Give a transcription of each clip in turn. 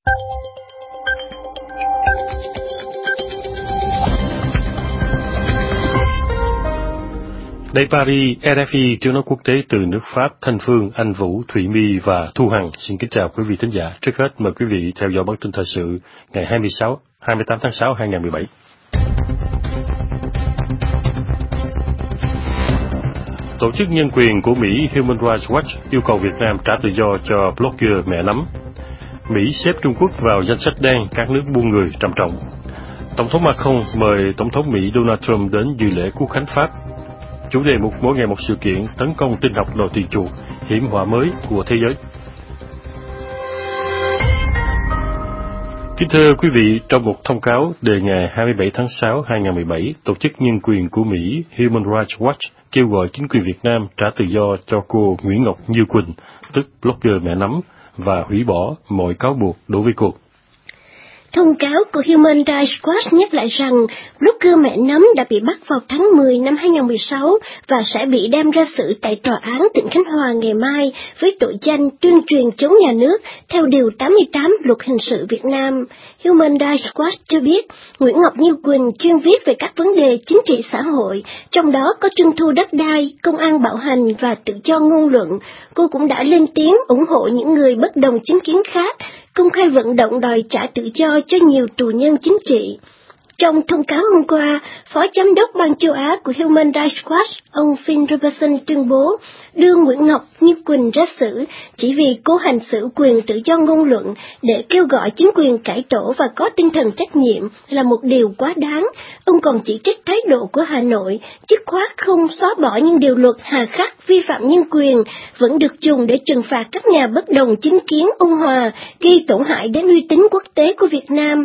Đây Paris, RFI tiếng nói quốc tế từ nước Pháp, Thanh Phương, Anh Vũ, Thụy My và Thu Hằng xin kính chào quý vị thính giả. Trước hết mời quý vị theo dõi bản tin thời sự ngày 28 tháng 6 2017. Tổ chức nhân quyền của Mỹ Human Rights Watch yêu cầu Việt Nam trả tự do cho blogger mẹ nấm. Mỹ xếp Trung Quốc vào danh sách đen các nước buôn người trầm trọng. Tổng thống Macron mời Tổng thống Mỹ Donald Trump đến dự lễ Quốc khánh Pháp. Chủ đề mỗi ngày một sự kiện tấn công tin học đòi tiền chuộc, hiểm họa mới của thế giới. Kính thưa quý vị, trong một thông cáo đề ngày 27 tháng 6 2017, Tổ chức Nhân quyền của Mỹ Human Rights Watch kêu gọi chính quyền Việt Nam trả tự do cho cô Nguyễn Ngọc Như Quỳnh, tức blogger mẹ nấm, và hủy bỏ mọi cáo buộc đối với cô. Thông cáo của Human Rights Watch nhắc lại rằng blogger mẹ nấm đã bị bắt vào tháng 10 năm 2016 và sẽ bị đem ra xử tại Tòa án tỉnh Khánh Hòa ngày mai với tội danh tuyên truyền chống nhà nước theo Điều 88 Luật Hình sự Việt Nam. Human Rights Watch cho biết Nguyễn Ngọc Như Quỳnh chuyên viết về các vấn đề chính trị xã hội, trong đó có trưng thu đất đai, công an bạo hành và tự do ngôn luận. Cô cũng đã lên tiếng ủng hộ những người bất đồng chính kiến khác, công khai vận động đòi trả tự do cho nhiều tù nhân chính trị. Trong thông cáo hôm qua, Phó Giám đốc Ban châu Á của Human Rights Watch, ông Phil Robertson tuyên bố đưa Nguyễn Ngọc Như Quỳnh ra xử chỉ vì cô hành xử quyền tự do ngôn luận để kêu gọi chính quyền cải tổ và có tinh thần trách nhiệm là một điều quá đáng. Ông còn chỉ trích thái độ của Hà Nội, dứt khoát không xóa bỏ những điều luật hà khắc vi phạm nhân quyền vẫn được dùng để trừng phạt các nhà bất đồng chính kiến ôn hòa, gây tổn hại đến uy tín quốc tế của Việt Nam.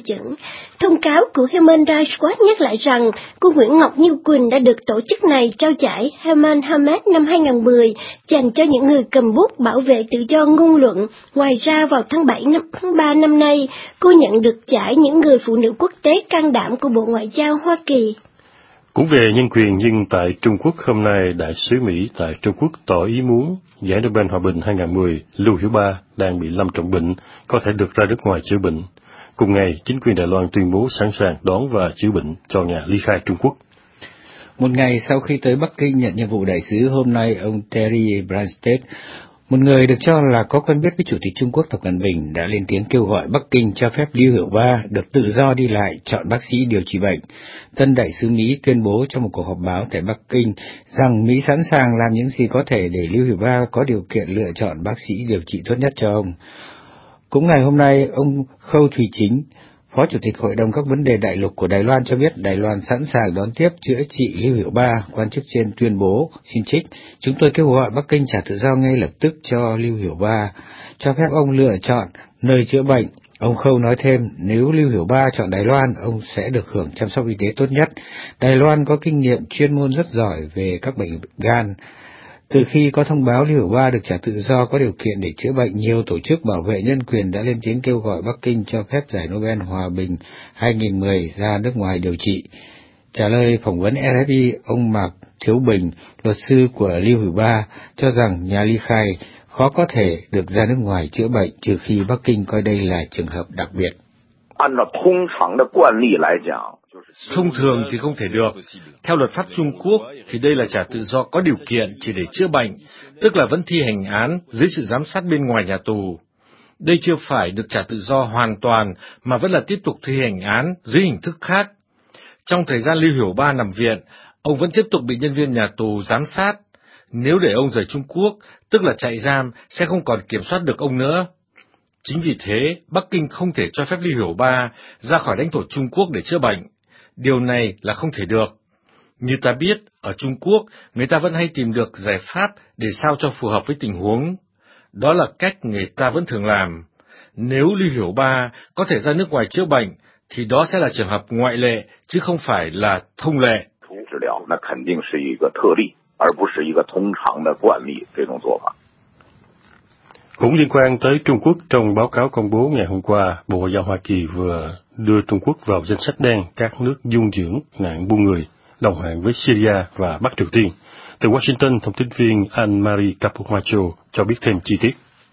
Thông cáo của Human Rights Watch nhắc lại rằng cô Nguyễn Ngọc Như Quỳnh đã được tổ chức này trao giải Herman Hermes năm 2010 dành cho những người cầm bút bảo vệ tự do ngôn luận. Ngoài ra vào tháng 3 năm nay, cô nhận được giải những người phụ nữ quốc tế can đảm của Bộ Ngoại giao Hoa Kỳ. Cũng về nhân quyền, nhưng tại Trung Quốc hôm nay, Đại sứ Mỹ tại Trung Quốc tỏ ý muốn giải Nobel Hòa bình 2010 Lưu Hiểu Ba đang bị lâm trọng bệnh, có thể được ra nước ngoài chữa bệnh. Cùng ngày, chính quyền Đài Loan tuyên bố sẵn sàng đón và chữa bệnh cho nhà ly khai Trung Quốc. Một ngày sau khi tới Bắc Kinh nhận nhiệm vụ đại sứ, hôm nay ông Terry Branstad, một người được cho là có quen biết với Chủ tịch Trung Quốc Tập Cận Bình, đã lên tiếng kêu gọi Bắc Kinh cho phép Lưu Hiểu Ba được tự do đi lại, chọn bác sĩ điều trị bệnh. Tân đại sứ Mỹ tuyên bố trong một cuộc họp báo tại Bắc Kinh rằng Mỹ sẵn sàng làm những gì có thể để Lưu Hiểu Ba có điều kiện lựa chọn bác sĩ điều trị tốt nhất cho ông. Cũng ngày hôm nay, ông Khâu Thùy Chính, Phó Chủ tịch Hội đồng các vấn đề đại lục của Đài Loan cho biết Đài Loan sẵn sàng đón tiếp chữa trị Lưu Hiểu Ba. Quan chức trên tuyên bố, xin trích, chúng tôi kêu gọi Bắc Kinh trả tự do ngay lập tức cho Lưu Hiểu Ba, cho phép ông lựa chọn nơi chữa bệnh. Ông Khâu nói thêm, nếu Lưu Hiểu Ba chọn Đài Loan, ông sẽ được hưởng chăm sóc y tế tốt nhất. Đài Loan có kinh nghiệm chuyên môn rất giỏi về các bệnh gan. Từ khi có thông báo Lưu Hiểu Ba được trả tự do có điều kiện để chữa bệnh, nhiều tổ chức bảo vệ nhân quyền đã lên tiếng kêu gọi Bắc Kinh cho phép giải Nobel Hòa bình 2010 ra nước ngoài điều trị. Trả lời phỏng vấn RFI, ông Mạc Thiếu Bình, luật sư của Lưu Hiểu Ba, cho rằng nhà ly khai khó có thể được ra nước ngoài chữa bệnh trừ khi Bắc Kinh coi đây là trường hợp đặc biệt. Thông thường thì không thể được. Theo luật pháp Trung Quốc thì đây là trả tự do có điều kiện chỉ để chữa bệnh, tức là vẫn thi hành án dưới sự giám sát bên ngoài nhà tù. Đây chưa phải được trả tự do hoàn toàn mà vẫn là tiếp tục thi hành án dưới hình thức khác. Trong thời gian Lưu Hiểu Ba nằm viện, ông vẫn tiếp tục bị nhân viên nhà tù giám sát. Nếu để ông rời Trung Quốc, tức là trại giam, sẽ không còn kiểm soát được ông nữa. Chính vì thế, Bắc Kinh không thể cho phép Lưu Hiểu Ba ra khỏi lãnh thổ Trung Quốc để chữa bệnh. Điều này là không thể được. Như ta biết, ở Trung Quốc, người ta vẫn hay tìm được giải pháp để sao cho phù hợp với tình huống. Đó là cách người ta vẫn thường làm. Nếu Lưu Hiểu Ba có thể ra nước ngoài chữa bệnh, thì đó sẽ là trường hợp ngoại lệ, chứ không phải là thông lệ. Cũng liên quan tới Trung Quốc, trong báo cáo công bố ngày hôm qua, Bộ Ngoại giao Hoa Kỳ vừa đưa Trung Quốc vào danh sách đen các nước dung dưỡng nạn buôn người, đồng hành với Syria và Bắc Triều Tiên. Từ Washington, thông tin viên Anne-Marie Capumacho cho biết thêm chi tiết.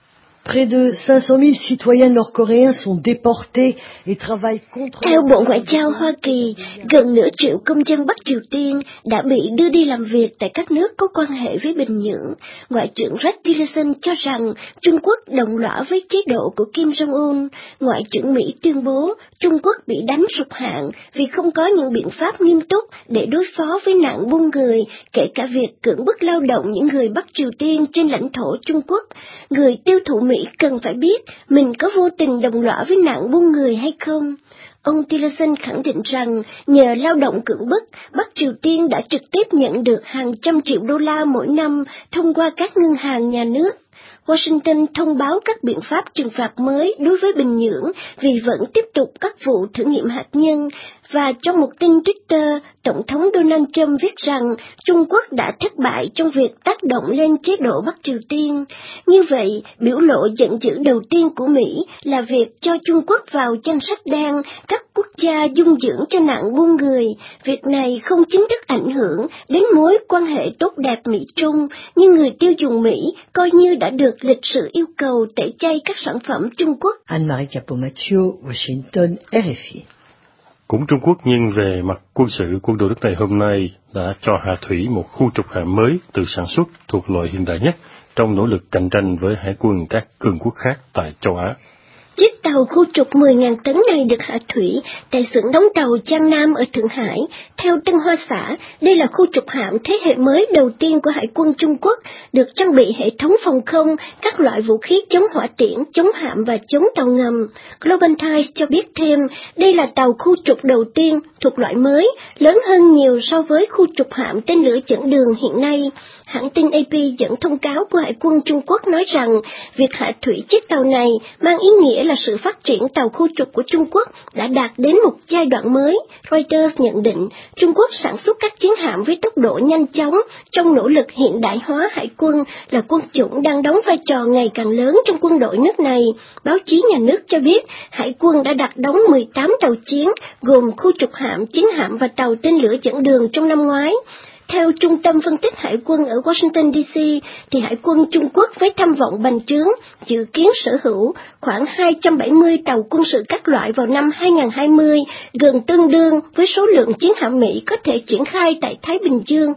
Près de 500.000 citoyens nord-coréens sont déportés et travaillent contre... Theo Bộ Ngoại giao Hoa Kỳ, gần nửa triệu công dân Bắc Triều Tiên đã bị đưa đi làm việc tại các nước có quan hệ với Bình Nhưỡng. Ngoại trưởng Rex Tillerson cho rằng Trung Quốc đồng lõa với chế độ của Kim Jong-un. Ngoại trưởng Mỹ tuyên bố Trung Quốc bị đánh sụp hạng vì không có những biện pháp nghiêm túc để đối phó với nạn buôn người, kể cả việc cưỡng bức lao động những người Bắc Triều Tiên trên lãnh thổ Trung Quốc. Người tiêu thụ Mỹ cần phải biết mình có vô tình đồng lõa với nạn buôn người hay không. Ông Tillerson khẳng định rằng nhờ lao động cưỡng bức, Bắc Triều Tiên đã trực tiếp nhận được hàng trăm triệu đô la mỗi năm thông qua các ngân hàng nhà nước. Washington thông báo các biện pháp trừng phạt mới đối với Bình Nhưỡng vì vẫn tiếp tục các vụ thử nghiệm hạt nhân, và trong một tin Twitter, Tổng thống Donald Trump viết rằng Trung Quốc đã thất bại trong việc tác động lên chế độ Bắc Triều Tiên. Như vậy, biểu lộ giận dữ đầu tiên của Mỹ là việc cho Trung Quốc vào danh sách đen các quốc gia dung dưỡng cho nạn buôn người. Việc này không chính thức ảnh hưởng đến mối quan hệ tốt đẹp Mỹ-Trung, nhưng người tiêu dùng Mỹ coi như đã được lịch sử yêu cầu tẩy chay các sản phẩm Trung Quốc. Anne-Marie Capomaccio, Washington, RFI. Cũng Trung Quốc, nhưng về mặt quân sự, quân đội nước này hôm nay đã cho hạ thủy một khu trục hạm mới tự sản xuất thuộc loại hiện đại nhất trong nỗ lực cạnh tranh với hải quân các cường quốc khác tại châu Á. Chiếc tàu khu trục 10.000 tấn này được hạ thủy tại xưởng đóng tàu Giang Nam ở Thượng Hải. Theo Tân Hoa Xã, đây là khu trục hạm thế hệ mới đầu tiên của Hải quân Trung Quốc, được trang bị hệ thống phòng không, các loại vũ khí chống hỏa tiễn, chống hạm và chống tàu ngầm. Global Times cho biết thêm, đây là tàu khu trục đầu tiên thuộc loại mới, lớn hơn nhiều so với khu trục hạm tên lửa dẫn đường hiện nay. Hãng tin AP dẫn thông cáo của Hải quân Trung Quốc nói rằng việc hạ thủy chiếc tàu này mang ý nghĩa là sự phát triển tàu khu trục của Trung Quốc đã đạt đến một giai đoạn mới. Reuters nhận định Trung Quốc sản xuất các chiến hạm với tốc độ nhanh chóng trong nỗ lực hiện đại hóa hải quân, là quân chủng đang đóng vai trò ngày càng lớn trong quân đội nước này. Báo chí nhà nước cho biết Hải quân đã đặt đóng 18 tàu chiến gồm khu trục hạm, chiến hạm và tàu tên lửa dẫn đường trong năm ngoái. Theo Trung tâm Phân tích Hải quân ở Washington DC, thì Hải quân Trung Quốc với tham vọng bành trướng dự kiến sở hữu khoảng 270 tàu quân sự các loại vào năm 2020, gần tương đương với số lượng chiến hạm Mỹ có thể triển khai tại Thái Bình Dương.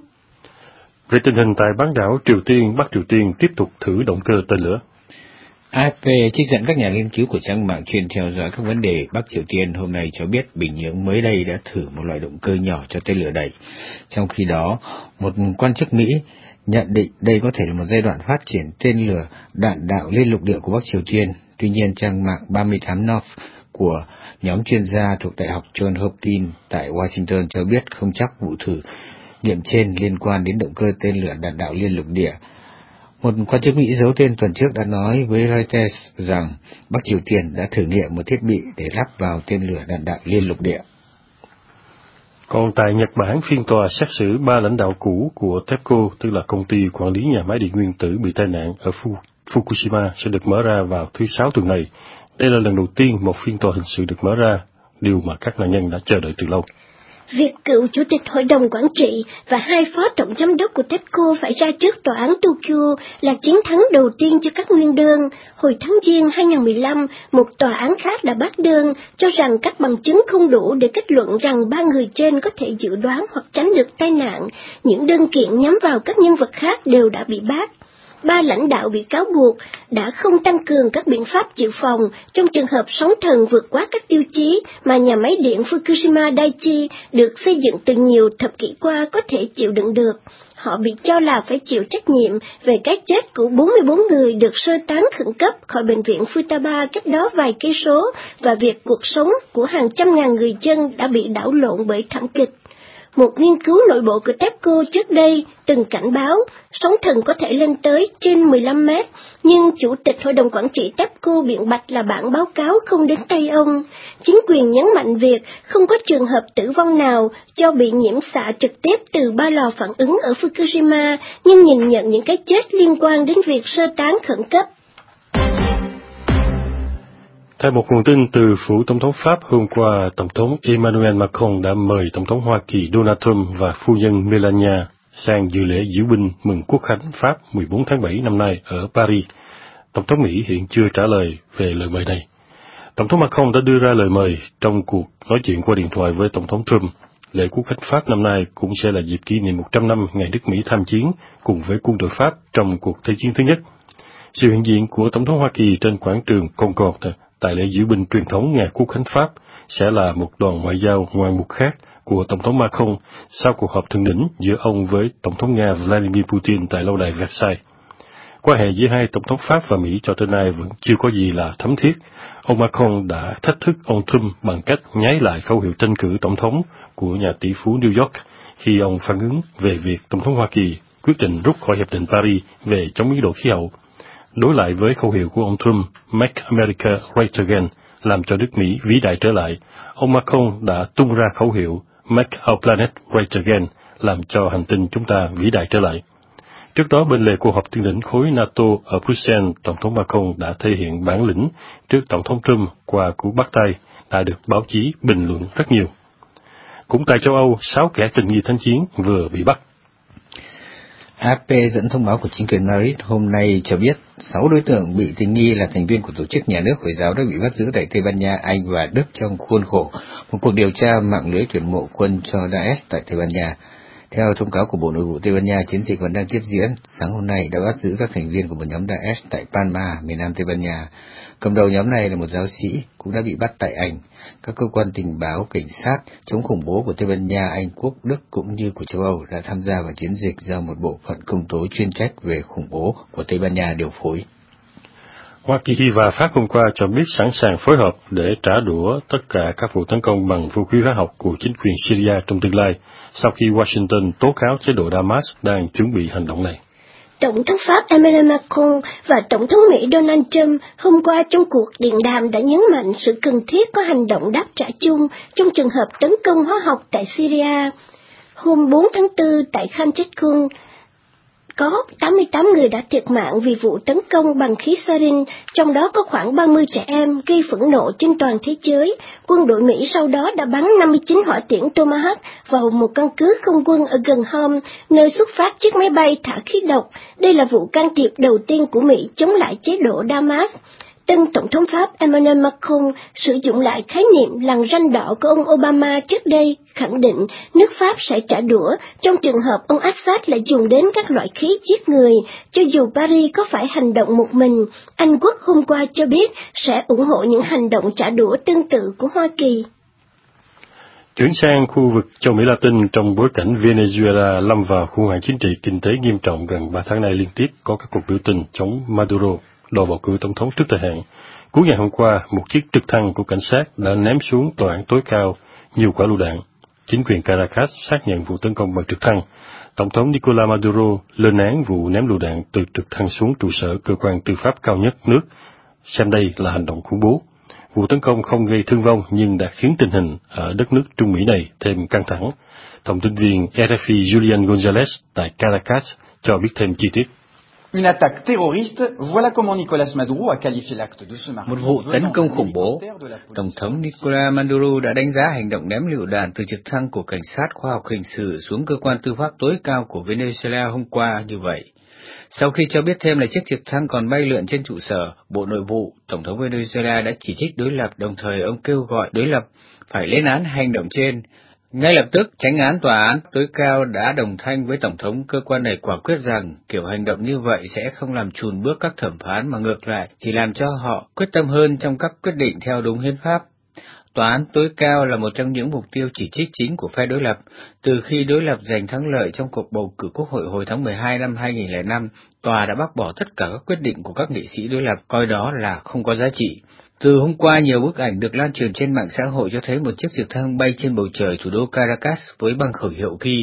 Về tình hình tại bán đảo Triều Tiên, Bắc Triều Tiên tiếp tục thử động cơ tên lửa. AFP trích dẫn các nhà nghiên cứu của trang mạng chuyên theo dõi các vấn đề Bắc Triều Tiên hôm nay cho biết Bình Nhưỡng mới đây đã thử một loại động cơ nhỏ cho tên lửa đẩy. Trong khi đó, một quan chức Mỹ nhận định đây có thể là một giai đoạn phát triển tên lửa đạn đạo liên lục địa của Bắc Triều Tiên. Tuy nhiên, trang mạng 38 North của nhóm chuyên gia thuộc Đại học Johns Hopkins tại Washington cho biết không chắc vụ thử nghiệm trên liên quan đến động cơ tên lửa đạn đạo liên lục địa. Một quan chức Mỹ giấu tên tuần trước đã nói với Reuters rằng Bắc Triều Tiên đã thử nghiệm một thiết bị để lắp vào tên lửa đạn đạo liên lục địa. Còn tại Nhật Bản, phiên tòa xét xử 3 lãnh đạo cũ của TEPCO, tức là công ty quản lý nhà máy điện nguyên tử bị tai nạn ở Fukushima, sẽ được mở ra vào thứ Sáu tuần này. Đây là lần đầu tiên một phiên tòa hình sự được mở ra, điều mà các nạn nhân đã chờ đợi từ lâu. Việc cựu chủ tịch hội đồng quản trị và 2 phó tổng giám đốc của TEPCO phải ra trước tòa án Tokyo là chiến thắng đầu tiên cho các nguyên đơn. Hồi tháng Giêng 2015, một tòa án khác đã bác đơn cho rằng các bằng chứng không đủ để kết luận rằng 3 người trên có thể dự đoán hoặc tránh được tai nạn. Những đơn kiện nhắm vào các nhân vật khác đều đã bị bác. 3 lãnh đạo bị cáo buộc đã không tăng cường các biện pháp dự phòng trong trường hợp sóng thần vượt quá các tiêu chí mà nhà máy điện Fukushima Daiichi được xây dựng từ nhiều thập kỷ qua có thể chịu đựng được. Họ bị cho là phải chịu trách nhiệm về cái chết của 44 người được sơ tán khẩn cấp khỏi bệnh viện Futaba cách đó vài cây số và việc cuộc sống của hàng trăm ngàn người dân đã bị đảo lộn bởi thảm kịch. Một nghiên cứu nội bộ của TEPCO trước đây từng cảnh báo sóng thần có thể lên tới trên 15 mét, nhưng Chủ tịch Hội đồng Quản trị TEPCO biện bạch là bản báo cáo không đến tay ông. Chính quyền nhấn mạnh việc không có trường hợp tử vong nào do bị nhiễm xạ trực tiếp từ 3 lò phản ứng ở Fukushima, nhưng nhìn nhận những cái chết liên quan đến việc sơ tán khẩn cấp. Theo một nguồn tin từ phủ Tổng thống Pháp, hôm qua, Tổng thống Emmanuel Macron đã mời Tổng thống Hoa Kỳ Donald Trump và phu nhân Melania sang dự lễ diễu binh mừng Quốc khánh Pháp 14 tháng 7 năm nay ở Paris. Tổng thống Mỹ hiện chưa trả lời về lời mời này. Tổng thống Macron đã đưa ra lời mời trong cuộc nói chuyện qua điện thoại với Tổng thống Trump. Lễ quốc khánh Pháp năm nay cũng sẽ là dịp kỷ niệm 100 năm ngày nước Mỹ tham chiến cùng với quân đội Pháp trong cuộc Thế chiến thứ nhất. Sự hiện diện của Tổng thống Hoa Kỳ trên quảng trường Concorde tại lễ diễu binh truyền thống ngày quốc khánh Pháp sẽ là một đoàn ngoại giao ngoạn mục khác của Tổng thống Macron sau cuộc họp thượng đỉnh giữa ông với Tổng thống Nga Vladimir Putin tại lâu đài Versailles. Quan hệ giữa hai Tổng thống Pháp và Mỹ cho tới nay vẫn chưa có gì là thấm thiết. Ông Macron đã thách thức ông Trump bằng cách nhái lại khẩu hiệu tranh cử tổng thống của nhà tỷ phú New York khi ông phản ứng về việc Tổng thống Hoa Kỳ quyết định rút khỏi Hiệp định Paris về chống biến đổi khí hậu. Đối lại với khẩu hiệu của ông Trump, Make America Great Again, làm cho nước Mỹ vĩ đại trở lại, ông Macron đã tung ra khẩu hiệu Make Our Planet Great Again, làm cho hành tinh chúng ta vĩ đại trở lại. Trước đó, bên lề cuộc họp thượng đỉnh khối NATO ở Bruxelles, Tổng thống Macron đã thể hiện bản lĩnh trước Tổng thống Trump qua cú bắt tay đã được báo chí bình luận rất nhiều. Cũng tại châu Âu, 6 kẻ tình nghi thánh chiến vừa bị bắt. AP dẫn thông báo của chính quyền Madrid hôm nay cho biết 6 đối tượng bị tình nghi là thành viên của tổ chức nhà nước Hồi giáo đã bị bắt giữ tại Tây Ban Nha, Anh và Đức trong khuôn khổ một cuộc điều tra mạng lưới tuyển mộ quân cho Daesh tại Tây Ban Nha. Theo thông cáo của Bộ Nội vụ Tây Ban Nha, chiến dịch vẫn đang tiếp diễn. Sáng hôm nay đã bắt giữ các thành viên của một nhóm Daesh tại Palma, miền nam Tây Ban Nha. Cầm đầu nhóm này là một giáo sĩ, cũng đã bị bắt tại Anh. Các cơ quan tình báo, cảnh sát, chống khủng bố của Tây Ban Nha, Anh Quốc, Đức cũng như của châu Âu đã tham gia vào chiến dịch do một bộ phận công tố chuyên trách về khủng bố của Tây Ban Nha điều phối. Hoa Kỳ và Pháp hôm qua cho biết sẵn sàng phối hợp để trả đũa tất cả các vụ tấn công bằng vũ khí hóa học của chính quyền Syria trong tương lai, sau khi Washington tố cáo chế độ Damas đang chuẩn bị hành động này. Tổng thống Pháp Emmanuel Macron và Tổng thống Mỹ Donald Trump hôm qua trong cuộc điện đàm đã nhấn mạnh sự cần thiết có hành động đáp trả chung trong trường hợp tấn công hóa học tại Syria. Hôm 4 tháng 4 tại Khan Cheikhoun, có 88 người đã thiệt mạng vì vụ tấn công bằng khí sarin, trong đó có khoảng 30 trẻ em, gây phẫn nộ trên toàn thế giới. Quân đội Mỹ sau đó đã bắn 59 hỏa tiễn Tomahawk vào một căn cứ không quân ở gần Homs, nơi xuất phát chiếc máy bay thả khí độc. Đây là vụ can thiệp đầu tiên của Mỹ chống lại chế độ Damas. Tân Tổng thống Pháp Emmanuel Macron sử dụng lại khái niệm lằn ranh đỏ của ông Obama trước đây, khẳng định nước Pháp sẽ trả đũa trong trường hợp ông Assad lại dùng đến các loại khí giết người. Cho dù Paris có phải hành động một mình, Anh Quốc hôm qua cho biết sẽ ủng hộ những hành động trả đũa tương tự của Hoa Kỳ. Chuyển sang khu vực châu Mỹ Latin, trong bối cảnh Venezuela lâm vào khủng hoảng chính trị kinh tế nghiêm trọng gần 3 tháng nay liên tiếp có các cuộc biểu tình chống Maduro, đòi bầu cử tổng thống trước thời hạn. Cuối ngày hôm qua, một chiếc trực thăng của cảnh sát đã ném xuống tòa án tối cao nhiều quả lựu đạn. Chính quyền Caracas xác nhận vụ tấn công bằng trực thăng. Tổng thống Nicolás Maduro lên án vụ ném lựu đạn từ trực thăng xuống trụ sở cơ quan tư pháp cao nhất nước, xem đây là hành động khủng bố. Vụ tấn công không gây thương vong nhưng đã khiến tình hình ở đất nước Trung Mỹ này thêm căng thẳng. Thông tin viên RFI Julian Gonzalez tại Caracas cho biết thêm chi tiết. Une attaque terroriste, voilà comment Nicolás Maduro a qualifié l'acte de ce mardi. Một vụ tấn công khủng bố. Tổng thống Nicolás Maduro đã đánh giá hành động ném lựu đạn từ trực thăng của cảnh sát khoa học hình sự xuống cơ quan tư pháp tối cao của Venezuela hôm qua như vậy. Sau khi cho biết thêm là chiếc trực thăng còn bay lượn trên trụ sở Bộ Nội vụ, Tổng thống Venezuela đã chỉ trích đối lập, đồng thời ông kêu gọi đối lập phải lên án hành động trên. Ngay lập tức, chánh án tòa án tối cao đã đồng thanh với Tổng thống. Cơ quan này quả quyết rằng kiểu hành động như vậy sẽ không làm chùn bước các thẩm phán mà ngược lại chỉ làm cho họ quyết tâm hơn trong các quyết định theo đúng hiến pháp. Tòa án tối cao là một trong những mục tiêu chỉ trích chính của phe đối lập. Từ khi đối lập giành thắng lợi trong cuộc bầu cử quốc hội hồi tháng 12 năm 2005, tòa đã bác bỏ tất cả các quyết định của các nghị sĩ đối lập, coi đó là không có giá trị. Từ hôm qua, nhiều bức ảnh được lan truyền trên mạng xã hội cho thấy một chiếc trực thăng bay trên bầu trời thủ đô Caracas với bằng khẩu hiệu ghi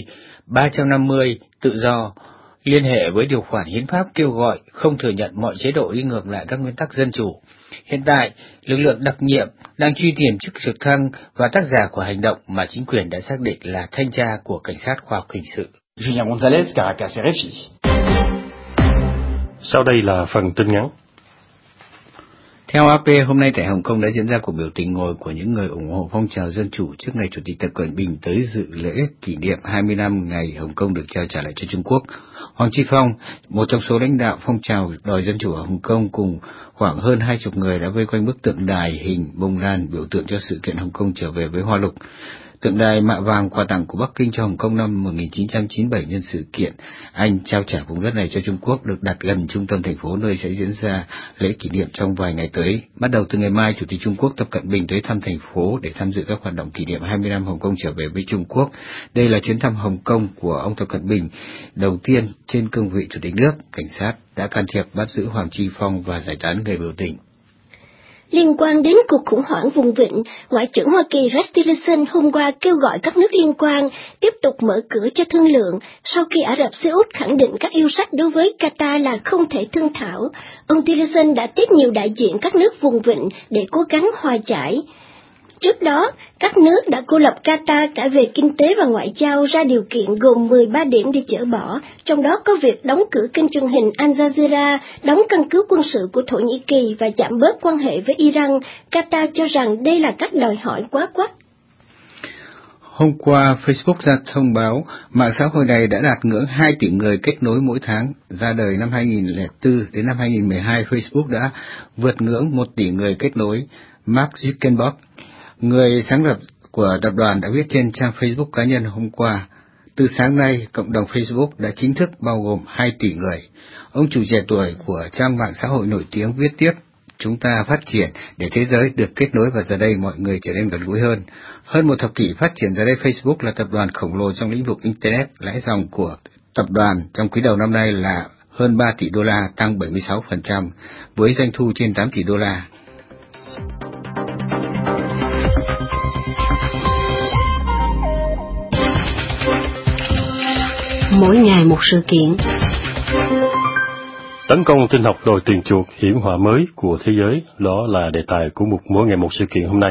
350 tự do, liên hệ với điều khoản hiến pháp kêu gọi không thừa nhận mọi chế độ đi ngược lại các nguyên tắc dân chủ. Hiện tại, lực lượng đặc nhiệm đang truy tìm chiếc trực thăng và tác giả của hành động mà chính quyền đã xác định là thanh tra của cảnh sát khoa học hình sự. Julian Gonzalez, Caracas, RFI. Sau đây là phần tin ngắn. Theo AP, hôm nay tại Hồng Kông đã diễn ra cuộc biểu tình ngồi của những người ủng hộ phong trào dân chủ trước ngày Chủ tịch Tập Cận Bình tới dự lễ kỷ niệm 20 năm ngày Hồng Kông được trao trả lại cho Trung Quốc. Hoàng Chi Phong, một trong số lãnh đạo phong trào đòi dân chủ ở Hồng Kông, cùng khoảng hơn 20 người đã vây quanh bức tượng đài hình bông lan biểu tượng cho sự kiện Hồng Kông trở về với Hoa Lục. Tượng đài mạ vàng quà tặng của Bắc Kinh cho Hồng Kông năm 1997 nhân sự kiện Anh trao trả vùng đất này cho Trung Quốc được đặt gần trung tâm thành phố, nơi sẽ diễn ra lễ kỷ niệm trong vài ngày tới. Bắt đầu từ ngày mai, Chủ tịch Trung Quốc Tập Cận Bình tới thăm thành phố để tham dự các hoạt động kỷ niệm 20 năm Hồng Kông trở về với Trung Quốc. Đây là chuyến thăm Hồng Kông của ông Tập Cận Bình đầu tiên trên cương vị Chủ tịch nước. Cảnh sát đã can thiệp bắt giữ Hoàng Chi Phong và giải tán người biểu tình. Liên quan đến cuộc khủng hoảng vùng vịnh, Ngoại trưởng Hoa Kỳ Rex Tillerson hôm qua kêu gọi các nước liên quan tiếp tục mở cửa cho thương lượng sau khi Ả Rập Xê Út khẳng định các yêu sách đối với Qatar là không thể thương thảo. Ông Tillerson đã tiếp nhiều đại diện các nước vùng vịnh để cố gắng hòa giải. Trước đó, các nước đã cô lập Qatar cả về kinh tế và ngoại giao ra điều kiện gồm 13 điểm để dỡ bỏ, trong đó có việc đóng cửa kênh truyền hình Al Jazeera, đóng căn cứ quân sự của Thổ Nhĩ Kỳ và giảm bớt quan hệ với Iran. Qatar cho rằng đây là các đòi hỏi quá quắt. Hôm qua, Facebook ra thông báo mạng xã hội này đã đạt ngưỡng 2 tỷ người kết nối mỗi tháng. Ra đời năm 2004 đến năm 2012, Facebook đã vượt ngưỡng 1 tỷ người kết nối. Mark Zuckerberg, người sáng lập của tập đoàn, đã viết trên trang Facebook cá nhân hôm qua: từ sáng nay, cộng đồng Facebook đã chính thức bao gồm 2 tỷ người. Ông chủ trẻ tuổi của trang mạng xã hội nổi tiếng viết tiếp: chúng ta phát triển để thế giới được kết nối và giờ đây mọi người trở nên gần gũi hơn. Hơn một thập kỷ phát triển, giờ đây Facebook là tập đoàn khổng lồ trong lĩnh vực Internet. Lãi dòng của tập đoàn trong quý đầu năm nay là hơn 3 tỷ đô la, tăng 76%, với doanh thu trên 8 tỷ đô la. Mỗi ngày một sự kiện. Tấn công tin học đòi tiền chuộc, hiểm họa mới của thế giới, đó là đề tài của một mỗi ngày một sự kiện hôm nay.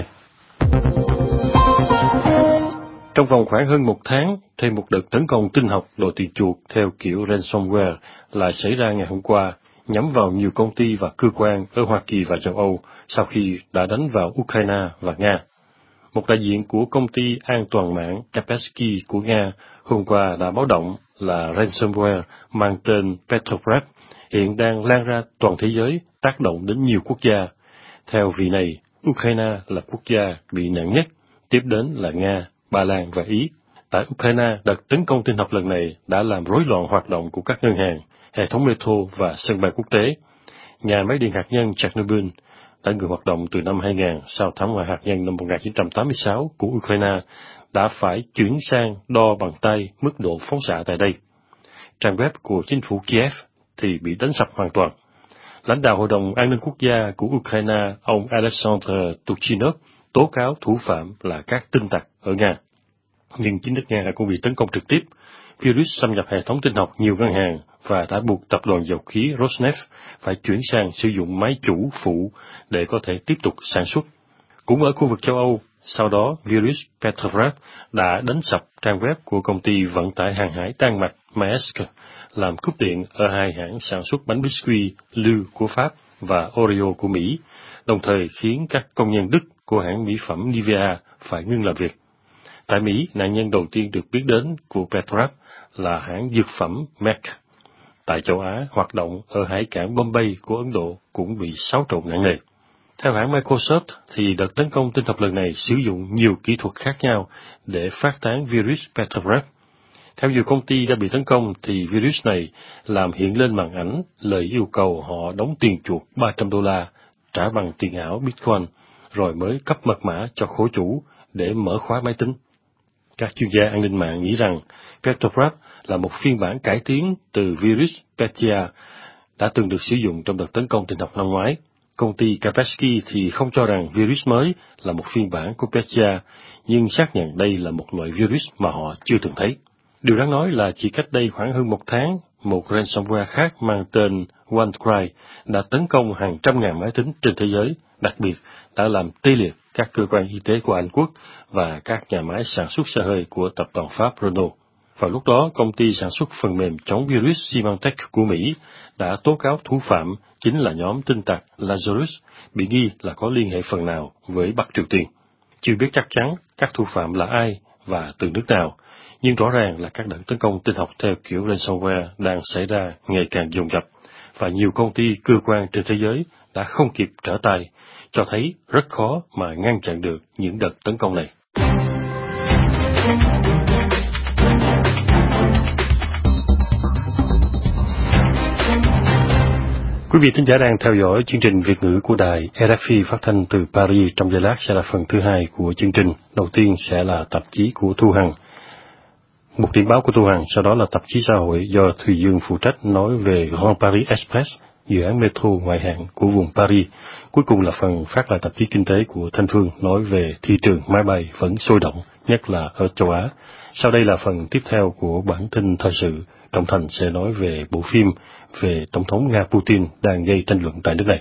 Trong vòng khoảng hơn một tháng, thêm một đợt tấn công tin học đòi tiền chuộc theo kiểu ransomware lại xảy ra ngày hôm qua, nhắm vào nhiều công ty và cơ quan ở Hoa Kỳ và châu Âu sau khi đã đánh vào Ukraine và Nga. Một đại diện của công ty an toàn mạng Kaspersky của Nga hôm qua đã báo động là ransomware mang tên Petrograd hiện đang lan ra toàn thế giới, tác động đến nhiều quốc gia. Theo vị này, Ukraine là quốc gia bị nặng nhất, tiếp đến là Nga, Ba Lan và Ý. Tại Ukraine, đợt tấn công tin học lần này đã làm rối loạn hoạt động của các ngân hàng, hệ thống metro và sân bay quốc tế. Nhà máy điện hạt nhân Chernobyl đã ngừng hoạt động từ năm 2000 sau thảm họa hạt nhân năm 1986 của Ukraine đã phải chuyển sang đo bằng tay mức độ phóng xạ tại đây. Trang web của chính phủ Kiev thì bị đánh sập hoàn toàn. Lãnh đạo Hội đồng An ninh Quốc gia của Ukraine, ông Alexander Turchinov, tố cáo thủ phạm là các tin tặc ở Nga. Nhưng chính nước Nga cũng bị tấn công trực tiếp. Virus xâm nhập hệ thống tin học nhiều ngân hàng và đã buộc tập đoàn dầu khí Rosneft phải chuyển sang sử dụng máy chủ phụ để có thể tiếp tục sản xuất. Cũng ở khu vực châu Âu, sau đó virus Petrograd đã đánh sập trang web của công ty vận tải hàng hải Đan Mạch Maersk, làm cúp điện ở hai hãng sản xuất bánh biscuit Lu của Pháp và Oreo của Mỹ, đồng thời khiến các công nhân Đức của hãng mỹ phẩm Nivea phải ngưng làm việc. Tại Mỹ, nạn nhân đầu tiên được biết đến của Petrograd là hãng dược phẩm Merck. Tại châu Á, hoạt động ở hải cảng Bombay của Ấn Độ cũng bị xáo trộn nặng nề. Theo hãng Microsoft, thì đợt tấn công tin học lần này sử dụng nhiều kỹ thuật khác nhau để phát tán virus Petrograd. Theo nhiều công ty đã bị tấn công, thì virus này làm hiện lên màn ảnh lời yêu cầu họ đóng tiền chuộc 300 đô la, trả bằng tiền ảo Bitcoin, rồi mới cấp mật mã cho khối chủ để mở khóa máy tính. Các chuyên gia an ninh mạng nghĩ rằng Petrograd là một phiên bản cải tiến từ virus Petya đã từng được sử dụng trong đợt tấn công tin học năm ngoái. Công ty Kaspersky thì không cho rằng virus mới là một phiên bản của Petya, nhưng xác nhận đây là một loại virus mà họ chưa từng thấy. Điều đáng nói là chỉ cách đây khoảng hơn một tháng, một ransomware khác mang tên OneCry đã tấn công hàng trăm ngàn máy tính trên thế giới, đặc biệt đã làm tê liệt các cơ quan y tế của Anh Quốc và các nhà máy sản xuất xe hơi của tập đoàn Pháp Renault. Vào lúc đó, công ty sản xuất phần mềm chống virus Symantec của Mỹ đã tố cáo thủ phạm chính là nhóm tin tặc Lazarus, bị nghi là có liên hệ phần nào với Bắc Triều Tiên. Chưa biết chắc chắn các thủ phạm là ai và từ nước nào, nhưng rõ ràng là các đợt tấn công tin học theo kiểu ransomware đang xảy ra ngày càng dồn dập, và nhiều công ty, cơ quan trên thế giới đã không kịp trở tay, cho thấy rất khó mà ngăn chặn được những đợt tấn công này. Quý vị thính giả đang theo dõi chương trình Việt ngữ của đài RFI phát thanh từ Paris. Trong giây lát sẽ là phần thứ hai của chương trình. Đầu tiên sẽ là tạp chí của Thu Hằng, một điểm báo của Thu Hằng, sau đó là tạp chí xã hội do Thùy Dương phụ trách nói về Grand Paris Express, dự án metro ngoại hạng của vùng Paris. Cuối cùng là phần phát lại tạp chí kinh tế của Thanh Phương nói về thị trường máy bay vẫn sôi động, nhất là ở châu Á. Sau đây là phần tiếp theo của bản tin thời sự. Trọng Thành sẽ nói về bộ phim về Tổng thống Nga Putin đang gây tranh luận tại nước này.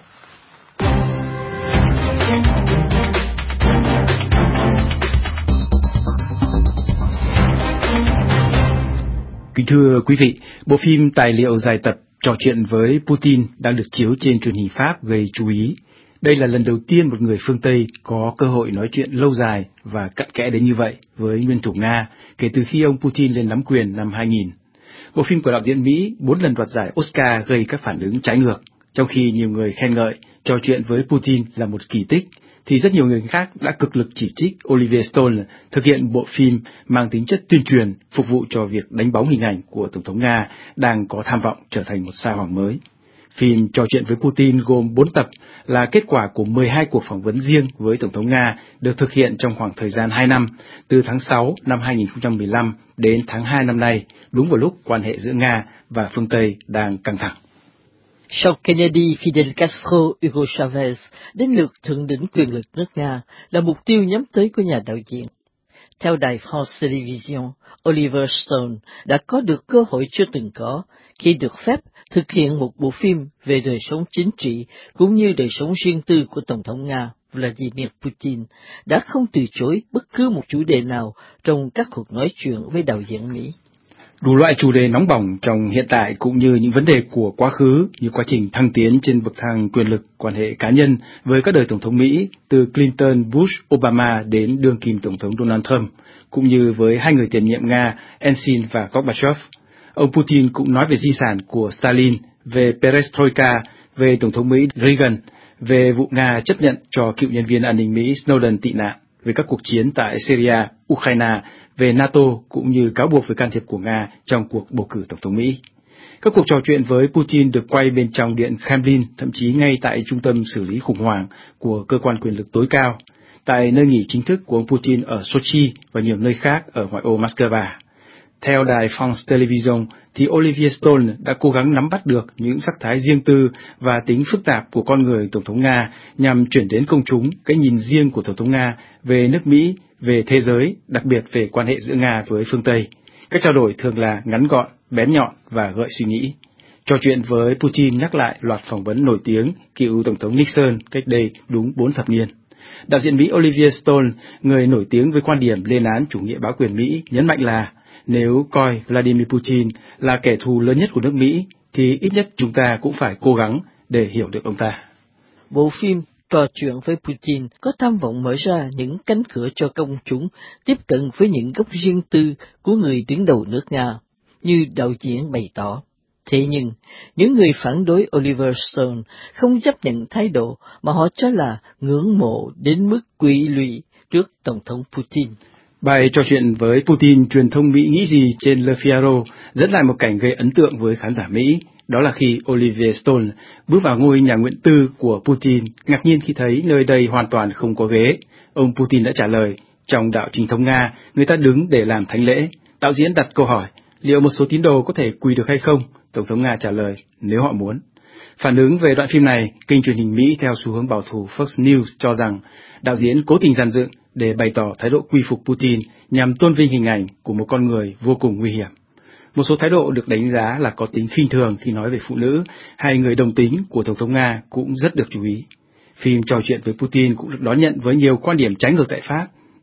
Kính thưa quý vị, bộ phim tài liệu dài tập trò chuyện với Putin đang được chiếu trên truyền hình Pháp gây chú ý. Đây là lần đầu tiên một người phương Tây có cơ hội nói chuyện lâu dài và cặn kẽ đến như vậy với nguyên thủ Nga kể từ khi ông Putin lên nắm quyền năm 2000. Bộ phim của đạo diễn Mỹ 4 lần đoạt giải Oscar gây các phản ứng trái ngược. Trong khi nhiều người khen ngợi trò chuyện với Putin là một kỳ tích, thì rất nhiều người khác đã cực lực chỉ trích Oliver Stone thực hiện bộ phim mang tính chất tuyên truyền phục vụ cho việc đánh bóng hình ảnh của Tổng thống Nga đang có tham vọng trở thành một sa hoàng mới. Phim trò chuyện với Putin gồm 4 tập là kết quả của 12 cuộc phỏng vấn riêng với Tổng thống Nga được thực hiện trong khoảng thời gian 2 năm, từ tháng 6 năm 2015 đến tháng 2 năm nay, đúng vào lúc quan hệ giữa Nga và phương Tây đang căng thẳng. Sau Kennedy, Fidel Castro, Hugo Chavez, đến lượt thượng đỉnh quyền lực nước Nga là mục tiêu nhắm tới của nhà đạo diễn. Theo đài France Television, Oliver Stone đã có được cơ hội chưa từng có khi được phép thực hiện một bộ phim về đời sống chính trị cũng như đời sống riêng tư của Tổng thống Nga Vladimir Putin, đã không từ chối bất cứ một chủ đề nào trong các cuộc nói chuyện với đạo diễn Mỹ. Đủ loại chủ đề nóng bỏng trong hiện tại cũng như những vấn đề của quá khứ như quá trình thăng tiến trên bậc thang quyền lực, quan hệ cá nhân với các đời Tổng thống Mỹ từ Clinton, Bush, Obama đến đương kim Tổng thống Donald Trump, cũng như với hai người tiền nhiệm Nga Yeltsin và Gorbachev. Ông Putin cũng nói về di sản của Stalin, về Perestroika, về Tổng thống Mỹ Reagan, về vụ Nga chấp nhận cho cựu nhân viên an ninh Mỹ Snowden tị nạn, về các cuộc chiến tại Syria, Ukraine, về NATO cũng như cáo buộc về can thiệp của Nga trong cuộc bầu cử Tổng thống Mỹ. Các cuộc trò chuyện với Putin được quay bên trong Điện Kremlin, thậm chí ngay tại trung tâm xử lý khủng hoảng của cơ quan quyền lực tối cao, tại nơi nghỉ chính thức của ông Putin ở Sochi và nhiều nơi khác ở ngoại ô Moscow. Theo đài France Television, thì Olivier Stone đã cố gắng nắm bắt được những sắc thái riêng tư và tính phức tạp của con người Tổng thống Nga nhằm chuyển đến công chúng cái nhìn riêng của Tổng thống Nga về nước Mỹ, về thế giới, đặc biệt về quan hệ giữa Nga với phương Tây. Các trao đổi thường là ngắn gọn, bén nhọn và gợi suy nghĩ. Trò chuyện với Putin nhắc lại loạt phỏng vấn nổi tiếng cựu Tổng thống Nixon cách đây đúng 4 thập niên. Đạo diễn Mỹ Olivier Stone, người nổi tiếng với quan điểm lên án chủ nghĩa bá quyền Mỹ, nhấn mạnh là nếu coi Vladimir Putin là kẻ thù lớn nhất của nước Mỹ, thì ít nhất chúng ta cũng phải cố gắng để hiểu được ông ta. Bộ phim trò chuyện với Putin có tham vọng mở ra những cánh cửa cho công chúng tiếp cận với những góc riêng tư của người đứng đầu nước Nga, như đạo diễn bày tỏ. Thế nhưng, những người phản đối Oliver Stone không chấp nhận thái độ mà họ cho là ngưỡng mộ đến mức quỵ lụy trước Tổng thống Putin. Bài trò chuyện với Putin, truyền thông Mỹ nghĩ gì trên Le Figaro dẫn lại một cảnh gây ấn tượng với khán giả Mỹ. Đó là khi Olivier Stone bước vào ngôi nhà nguyện tư của Putin, ngạc nhiên khi thấy nơi đây hoàn toàn không có ghế. Ông Putin đã trả lời, trong đạo chính thống Nga, người ta đứng để làm thánh lễ. Đạo diễn đặt câu hỏi, liệu một số tín đồ có thể quỳ được hay không? Tổng thống Nga trả lời, nếu họ muốn. Phản ứng về đoạn phim này, kênh truyền hình Mỹ theo xu hướng bảo thủ Fox News cho rằng đạo diễn cố tình dàn dựng để bày tỏ thái độ quy phục Putin nhằm tôn vinh hình ảnh của một con người vô cùng nguy hiểm. Một số thái độ được đánh giá là có tính khinh thường khi nói về phụ nữ hay người đồng tính của Tổng thống Nga cũng rất được chú ý. Phim trò chuyện với Putin cũng được đón nhận với nhiều quan điểm trái ngược tại Pháp.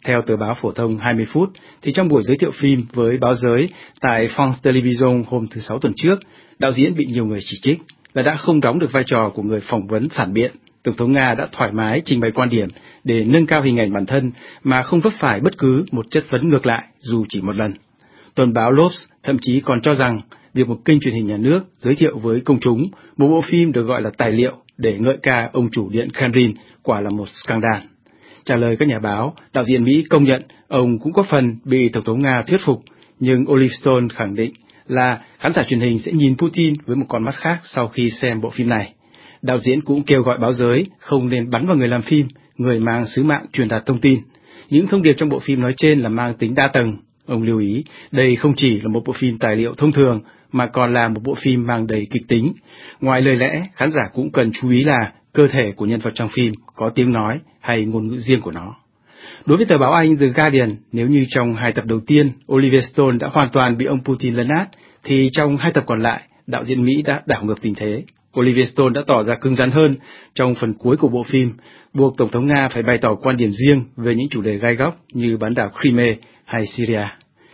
Theo tờ báo phổ thông 20 phút, thì trong buổi giới thiệu phim với báo giới tại France Television hôm thứ Sáu tuần trước, đạo diễn bị nhiều người chỉ trích là đã không đóng được vai trò của người phỏng vấn phản biện. Tổng thống Nga đã thoải mái trình bày quan điểm để nâng cao hình ảnh bản thân mà không vấp phải bất cứ một chất vấn ngược lại dù chỉ một lần. Tuần báo L'Obs thậm chí còn cho rằng việc một kênh truyền hình nhà nước giới thiệu với công chúng một bộ phim được gọi là tài liệu để ngợi ca ông chủ điện Kremlin quả là một scandal. Trả lời các nhà báo, đạo diễn Mỹ công nhận ông cũng có phần bị Tổng thống Nga thuyết phục, nhưng Oliver Stone khẳng định là khán giả truyền hình sẽ nhìn Putin với một con mắt khác sau khi xem bộ phim này. Đạo diễn cũng kêu gọi báo giới không nên bắn vào người làm phim, người mang sứ mạng truyền đạt thông tin. Những thông điệp trong bộ phim nói trên là mang tính đa tầng. Ông lưu ý, đây không chỉ là một bộ phim tài liệu thông thường, mà còn là một bộ phim mang đầy kịch tính. Ngoài lời lẽ, khán giả cũng cần chú ý là cơ thể của nhân vật trong phim có tiếng nói hay ngôn ngữ riêng của nó. Đối với tờ báo Anh The Guardian, nếu như trong 2 tập đầu tiên, Oliver Stone đã hoàn toàn bị ông Putin lấn át, thì trong 2 tập còn lại, đạo diễn Mỹ đã đảo ngược tình thế. Oliver Stone đã tỏ ra cứng rắn hơn trong phần cuối của bộ phim, buộc Tổng thống Nga phải bày tỏ quan điểm riêng về những chủ đề gai góc như bán đảo Crimea hay Syria.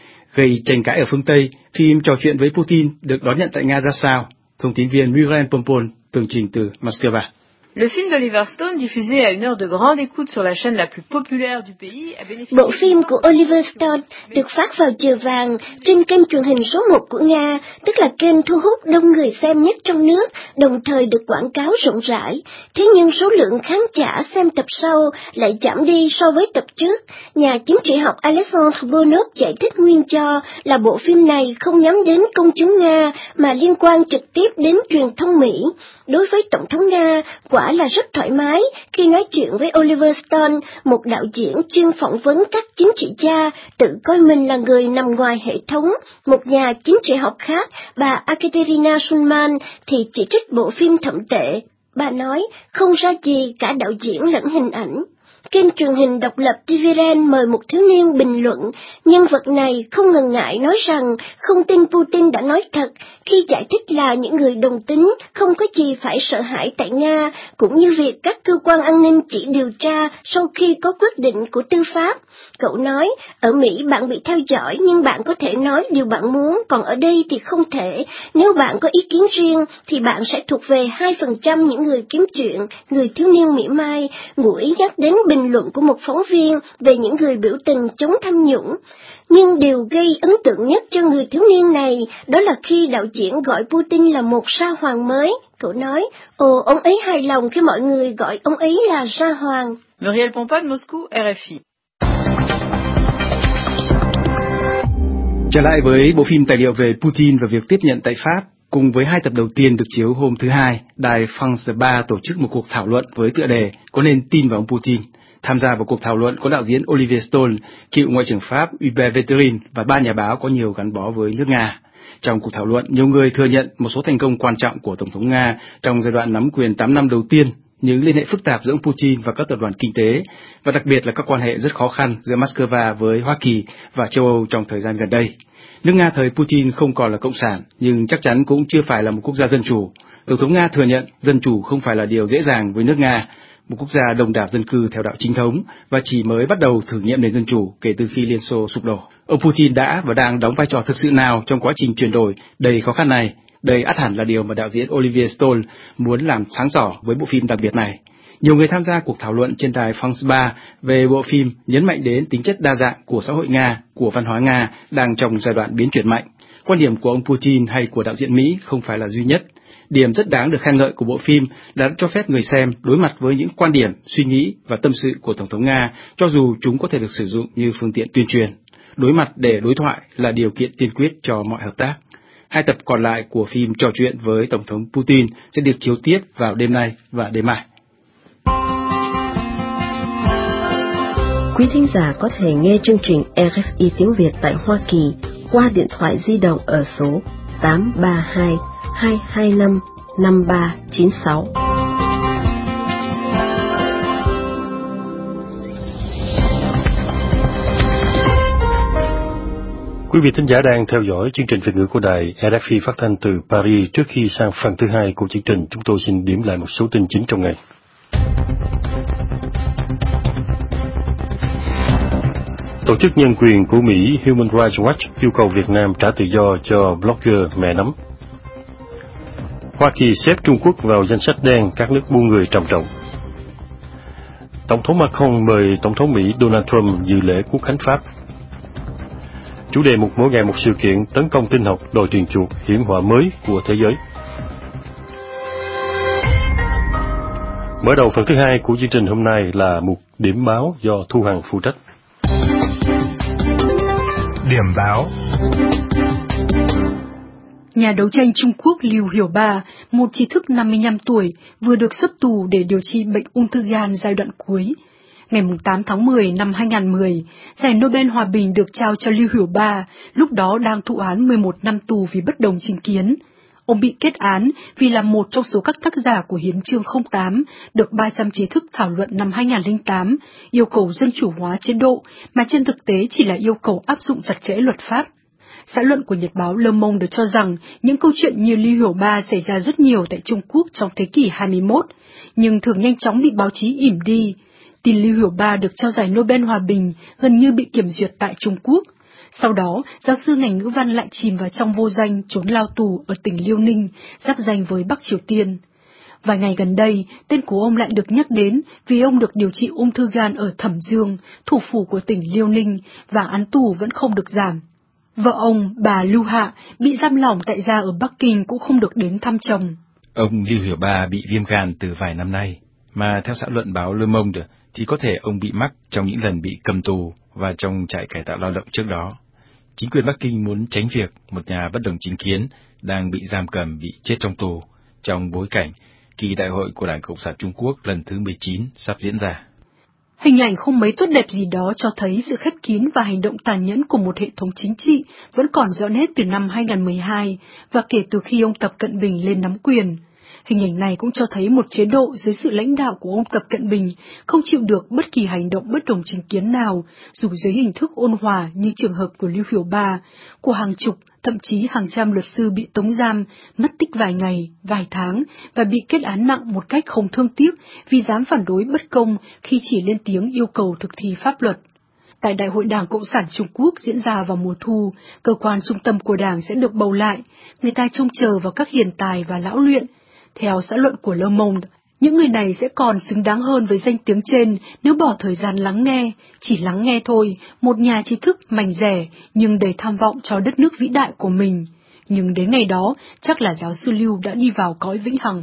Gây tranh cãi ở phương Tây, phim trò chuyện với Putin được đón nhận tại Nga ra sao? Thông tin viên Muriel Pompon tường trình từ Moscow. Le film d'Oliver Stone, diffusé à une heure de grande écoute sur la chaîne la plus populaire du pays, a bénéficié... Bộ phim của Oliver Stone được phát vào giờ vàng trên kênh truyền hình số 1 của Nga, tức là kênh thu hút đông người xem nhất trong nước, đồng thời được quảng cáo rộng rãi. Thế nhưng số lượng khán giả xem tập sau lại giảm đi so với tập trước. Nhà chính trị học Alexandre Bonov giải thích nguyên do là bộ phim này không nhắm đến công chúng Nga mà liên quan trực tiếp đến truyền thông Mỹ. Đối với Tổng thống Nga, quả là rất thoải mái khi nói chuyện với Oliver Stone, một đạo diễn chuyên phỏng vấn các chính trị gia, tự coi mình là người nằm ngoài hệ thống. Một nhà chính trị học khác, bà Ekaterina Shulman, thì chỉ trích bộ phim thậm tệ. Bà nói, không ra gì cả đạo diễn lẫn hình ảnh. Kênh truyền hình độc lập TVRen mời một thiếu niên bình luận, nhân vật này không ngần ngại nói rằng không tin Putin đã nói thật, khi giải thích là những người đồng tính không có gì phải sợ hãi tại Nga, cũng như việc các cơ quan an ninh chỉ điều tra sau khi có quyết định của tư pháp. Cậu nói, ở Mỹ bạn bị theo dõi nhưng bạn có thể nói điều bạn muốn, còn ở đây thì không thể. Nếu bạn có ý kiến riêng thì bạn sẽ thuộc về 2% những người kiếm chuyện, người thiếu niên mỉa mai, nguội nhắc đến bình luận của một phóng viên về những người biểu tình chống tham nhũng. Nhưng điều gây ấn tượng nhất cho người thiếu niên này đó là khi đạo diễn gọi Putin là một sa hoàng mới. Cậu nói, ông ấy hài lòng khi mọi người gọi ông ấy là sa hoàng. Muriel Pompon, Moscou, RFI. Trở lại với bộ phim tài liệu về Putin và việc tiếp nhận tại Pháp, cùng với 2 tập đầu tiên được chiếu hôm thứ Hai, đài France 3 tổ chức một cuộc thảo luận với tựa đề Có nên tin vào ông Putin? Tham gia vào cuộc thảo luận có đạo diễn Oliver Stone, cựu Ngoại trưởng Pháp Hubert Védrine và 3 nhà báo có nhiều gắn bó với nước Nga. Trong cuộc thảo luận, nhiều người thừa nhận một số thành công quan trọng của Tổng thống Nga trong giai đoạn nắm quyền 8 năm đầu tiên, những liên hệ phức tạp giữa ông Putin và các tập đoàn kinh tế, và đặc biệt là các quan hệ rất khó khăn giữa Moscow với Hoa Kỳ và châu Âu trong thời gian gần đây. Nước Nga thời Putin không còn là cộng sản, nhưng chắc chắn cũng chưa phải là một quốc gia dân chủ. Tổng thống Nga thừa nhận dân chủ không phải là điều dễ dàng với nước Nga, một quốc gia đông đảo dân cư theo đạo chính thống và chỉ mới bắt đầu thử nghiệm nền dân chủ kể từ khi Liên Xô sụp đổ. Ông Putin đã và đang đóng vai trò thực sự nào trong quá trình chuyển đổi đầy khó khăn này? Đây ắt hẳn là điều mà đạo diễn Oliver Stone muốn làm sáng tỏ với bộ phim đặc biệt này. Nhiều người tham gia cuộc thảo luận trên đài France 3 về bộ phim nhấn mạnh đến tính chất đa dạng của xã hội Nga, của văn hóa Nga đang trong giai đoạn biến chuyển mạnh. Quan điểm của ông Putin hay của đạo diễn Mỹ không phải là duy nhất. Điểm rất đáng được khen ngợi của bộ phim là đã cho phép người xem đối mặt với những quan điểm, suy nghĩ và tâm sự của Tổng thống Nga, cho dù chúng có thể được sử dụng như phương tiện tuyên truyền. Đối mặt để đối thoại là điều kiện tiên quyết cho mọi hợp tác. 2 tập còn lại của phim trò chuyện với Tổng thống Putin sẽ được chiếu tiếp vào đêm nay và đêm mai. Quý thính giả có thể nghe chương trình RFI tiếng Việt tại Hoa Kỳ qua điện thoại di động ở số 832 225 5396. Quý vị thính giả đang theo dõi chương trình Việt ngữ của đài RFI phát thanh từ Paris. Trước khi sang phần thứ 2 của chương trình, chúng tôi xin điểm lại một số tin chính trong ngày. Tổ chức nhân quyền của Mỹ Human Rights Watch yêu cầu Việt Nam trả tự do cho blogger mẹ nấm. Hoa Kỳ xếp Trung Quốc vào danh sách đen các nước buôn người trầm trọng. Tổng thống Macron mời Tổng thống Mỹ Donald Trump dự lễ quốc khánh Pháp. Chủ đề mục mỗi ngày một sự kiện tấn công tin học đòi tiền chuộc hiểm họa mới của thế giới. Mở đầu phần thứ hai của chương trình hôm nay là mục điểm báo do Thu Hằng phụ trách. Điểm báo. Nhà đấu tranh Trung Quốc Liu Xiaobo, một trí thức 55 tuổi, vừa được xuất tù để điều trị bệnh ung thư gan giai đoạn cuối. Ngày 8 tháng 10 năm 2010, giải Nobel Hòa bình được trao cho Liu Xiaobo, lúc đó đang thụ án 11 năm tù vì bất đồng chính kiến. Ông bị kết án vì là một trong số các tác giả của Hiến chương 08 được 300 trí thức thảo luận năm 2008, yêu cầu dân chủ hóa chế độ, mà trên thực tế chỉ là yêu cầu áp dụng chặt chẽ luật pháp. Xã luận của Nhật báo Le Monde cho rằng những câu chuyện như Liu Xiaobo xảy ra rất nhiều tại Trung Quốc trong thế kỷ 21, nhưng thường nhanh chóng bị báo chí ỉm đi. Tin Liu Xiaobo được trao giải Nobel Hòa bình gần như bị kiểm duyệt tại Trung Quốc. Sau đó, giáo sư ngành ngữ văn lại chìm vào trong vô danh trốn lao tù ở tỉnh Liêu Ninh, giáp danh với Bắc Triều Tiên. Vài ngày gần đây, tên của ông lại được nhắc đến vì ông được điều trị ung thư gan ở Thẩm Dương, thủ phủ của tỉnh Liêu Ninh, và án tù vẫn không được giảm. Vợ ông, bà Lưu Hạ, bị giam lỏng tại gia ở Bắc Kinh cũng không được đến thăm chồng. Ông Liu Xiaobo bị viêm gan từ vài năm nay, mà theo xã luận báo Le Monde thì có thể ông bị mắc trong những lần bị cầm tù và trong trại cải tạo lao động trước đó. Chính quyền Bắc Kinh muốn tránh việc một nhà bất đồng chính kiến đang bị giam cầm bị chết trong tù trong bối cảnh kỳ đại hội của Đảng Cộng sản Trung Quốc lần thứ 19 sắp diễn ra. Hình ảnh không mấy tốt đẹp gì đó cho thấy sự khép kín và hành động tàn nhẫn của một hệ thống chính trị vẫn còn rõ nét từ năm 2012 và kể từ khi ông Tập Cận Bình lên nắm quyền. Hình ảnh này cũng cho thấy một chế độ dưới sự lãnh đạo của ông Tập Cận Bình không chịu được bất kỳ hành động bất đồng chính kiến nào, dù dưới hình thức ôn hòa như trường hợp của Liu Xiaobo, của hàng chục, thậm chí hàng trăm luật sư bị tống giam, mất tích vài ngày, vài tháng và bị kết án nặng một cách không thương tiếc vì dám phản đối bất công khi chỉ lên tiếng yêu cầu thực thi pháp luật. Tại Đại hội Đảng Cộng sản Trung Quốc diễn ra vào mùa thu, cơ quan trung tâm của Đảng sẽ được bầu lại, người ta trông chờ vào các hiền tài và lão luyện. Theo xã luận của Le Monde, những người này sẽ còn xứng đáng hơn với danh tiếng trên nếu bỏ thời gian lắng nghe, chỉ lắng nghe thôi, một nhà trí thức mảnh dẻ nhưng đầy tham vọng cho đất nước vĩ đại của mình. Nhưng đến ngày đó, chắc là giáo sư Liu đã đi vào cõi vĩnh hằng.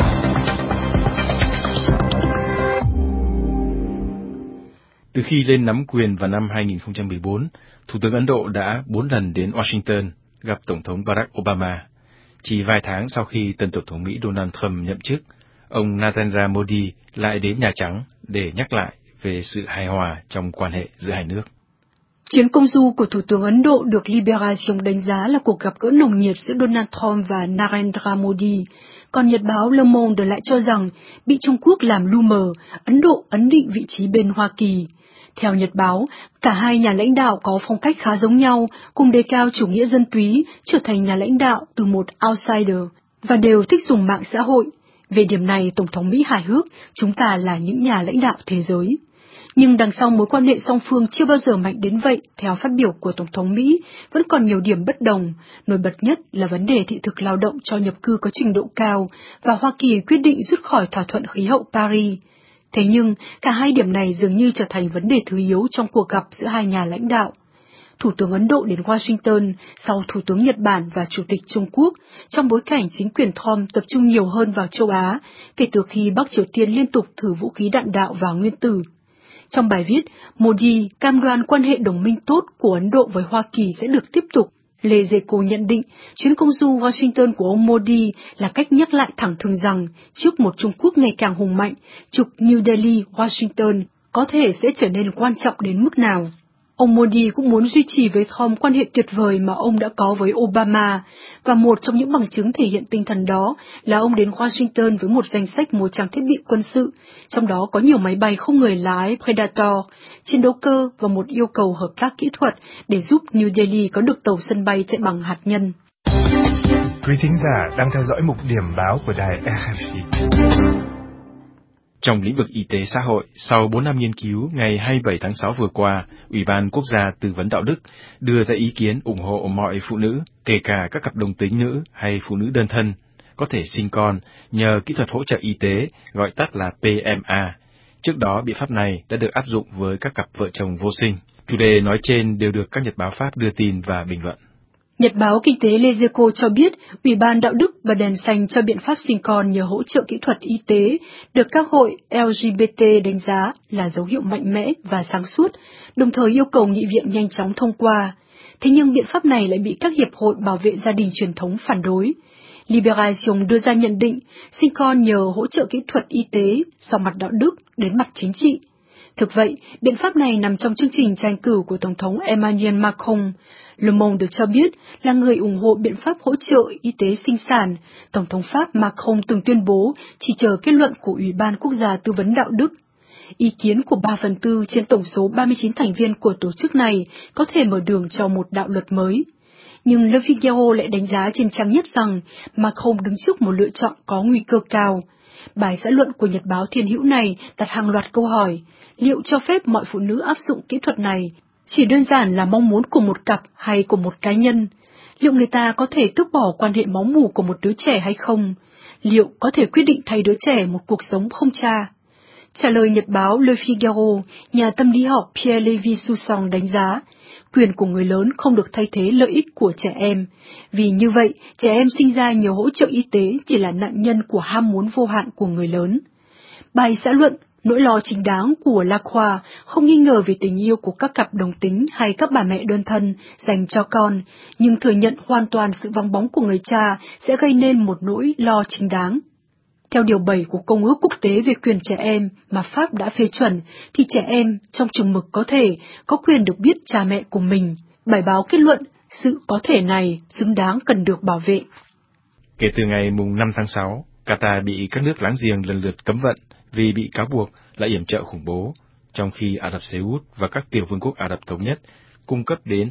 Từ khi lên nắm quyền vào năm 2014, Thủ tướng Ấn Độ đã 4 lần đến Washington gặp Tổng thống Barack Obama. Chỉ vài tháng sau khi tân Tổng thống Mỹ Donald Trump nhậm chức, ông Narendra Modi lại đến Nhà Trắng để nhắc lại về sự hài hòa trong quan hệ giữa hai nước. Chuyến công du của Thủ tướng Ấn Độ được Libération đánh giá là cuộc gặp gỡ nồng nhiệt giữa Donald Trump và Narendra Modi, còn Nhật báo Le Monde lại cho rằng bị Trung Quốc làm lu mờ, Ấn Độ ấn định vị trí bên Hoa Kỳ. Theo Nhật báo, cả hai nhà lãnh đạo có phong cách khá giống nhau, cùng đề cao chủ nghĩa dân túy, trở thành nhà lãnh đạo từ một outsider, và đều thích dùng mạng xã hội. Về điểm này, Tổng thống Mỹ hài hước, chúng ta là những nhà lãnh đạo thế giới. Nhưng đằng sau mối quan hệ song phương chưa bao giờ mạnh đến vậy, theo phát biểu của Tổng thống Mỹ, vẫn còn nhiều điểm bất đồng. Nổi bật nhất là vấn đề thị thực lao động cho nhập cư có trình độ cao, và Hoa Kỳ quyết định rút khỏi thỏa thuận khí hậu Paris. Thế nhưng, cả hai điểm này dường như trở thành vấn đề thứ yếu trong cuộc gặp giữa hai nhà lãnh đạo. Thủ tướng Ấn Độ đến Washington sau Thủ tướng Nhật Bản và Chủ tịch Trung Quốc, trong bối cảnh chính quyền Trump tập trung nhiều hơn vào châu Á, kể từ khi Bắc Triều Tiên liên tục thử vũ khí đạn đạo và nguyên tử. Trong bài viết, Modi cam đoan quan hệ đồng minh tốt của Ấn Độ với Hoa Kỳ sẽ được tiếp tục. Lê Zeko nhận định chuyến công du Washington của ông Modi là cách nhắc lại thẳng thừng rằng trước một Trung Quốc ngày càng hùng mạnh, trục New Delhi-Washington có thể sẽ trở nên quan trọng đến mức nào. Ông Modi cũng muốn duy trì với Trump quan hệ tuyệt vời mà ông đã có với Obama, và một trong những bằng chứng thể hiện tinh thần đó là ông đến Washington với một danh sách mua trang thiết bị quân sự, trong đó có nhiều máy bay không người lái Predator, chiến đấu cơ và một yêu cầu hợp tác kỹ thuật để giúp New Delhi có được tàu sân bay chạy bằng hạt nhân. Quý thính giả đang theo dõi mục điểm báo của đài RFI. Trong lĩnh vực y tế xã hội, sau 4 năm nghiên cứu, ngày 27 tháng 6 vừa qua, Ủy ban Quốc gia Tư vấn Đạo đức đưa ra ý kiến ủng hộ mọi phụ nữ, kể cả các cặp đồng tính nữ hay phụ nữ đơn thân, có thể sinh con nhờ kỹ thuật hỗ trợ y tế, gọi tắt là PMA. Trước đó, biện pháp này đã được áp dụng với các cặp vợ chồng vô sinh. Chủ đề nói trên đều được các nhật báo Pháp đưa tin và bình luận. Nhật báo Kinh tế Les Echos cho biết, Ủy ban Đạo đức và đèn xanh cho biện pháp sinh con nhờ hỗ trợ kỹ thuật y tế được các hội LGBT đánh giá là dấu hiệu mạnh mẽ và sáng suốt, đồng thời yêu cầu nghị viện nhanh chóng thông qua. Thế nhưng biện pháp này lại bị các hiệp hội bảo vệ gia đình truyền thống phản đối. Libération đưa ra nhận định sinh con nhờ hỗ trợ kỹ thuật y tế sau mặt đạo đức đến mặt chính trị. Thực vậy, biện pháp này nằm trong chương trình tranh cử của Tổng thống Emmanuel Macron. Le Monde cho biết là người ủng hộ biện pháp hỗ trợ y tế sinh sản. Tổng thống Pháp Macron từng tuyên bố chỉ chờ kết luận của Ủy ban Quốc gia Tư vấn Đạo đức. Ý kiến của 3/4 trên tổng số 39 thành viên của tổ chức này có thể mở đường cho một đạo luật mới. Nhưng Le Figaro lại đánh giá trên trang nhất rằng Macron đứng trước một lựa chọn có nguy cơ cao. Bài xã luận của Nhật báo Thiên hữu này đặt hàng loạt câu hỏi, liệu cho phép mọi phụ nữ áp dụng kỹ thuật này chỉ đơn giản là mong muốn của một cặp hay của một cá nhân? Liệu người ta có thể tước bỏ quan hệ máu mủ của một đứa trẻ hay không? Liệu có thể quyết định thay đứa trẻ một cuộc sống không cha? Trả lời Nhật báo Le Figaro, nhà tâm lý học Pierre Lévy-Soussan đánh giá, quyền của người lớn không được thay thế lợi ích của trẻ em. Vì như vậy, trẻ em sinh ra nhờ hỗ trợ y tế chỉ là nạn nhân của ham muốn vô hạn của người lớn. Bài xã luận, nỗi lo chính đáng của Lacroix không nghi ngờ về tình yêu của các cặp đồng tính hay các bà mẹ đơn thân dành cho con, nhưng thừa nhận hoàn toàn sự vắng bóng của người cha sẽ gây nên một nỗi lo chính đáng. Theo điều 7 của Công ước Quốc tế về quyền trẻ em mà Pháp đã phê chuẩn, thì trẻ em trong chừng mực có thể có quyền được biết cha mẹ của mình. Bài báo kết luận, sự có thể này xứng đáng cần được bảo vệ. Kể từ ngày mùng 5 tháng 6, Qatar bị các nước láng giềng lần lượt cấm vận vì bị cáo buộc là yểm trợ khủng bố, trong khi Ả Rập Xê Út và các tiểu vương quốc Ả Rập Thống Nhất cung cấp đến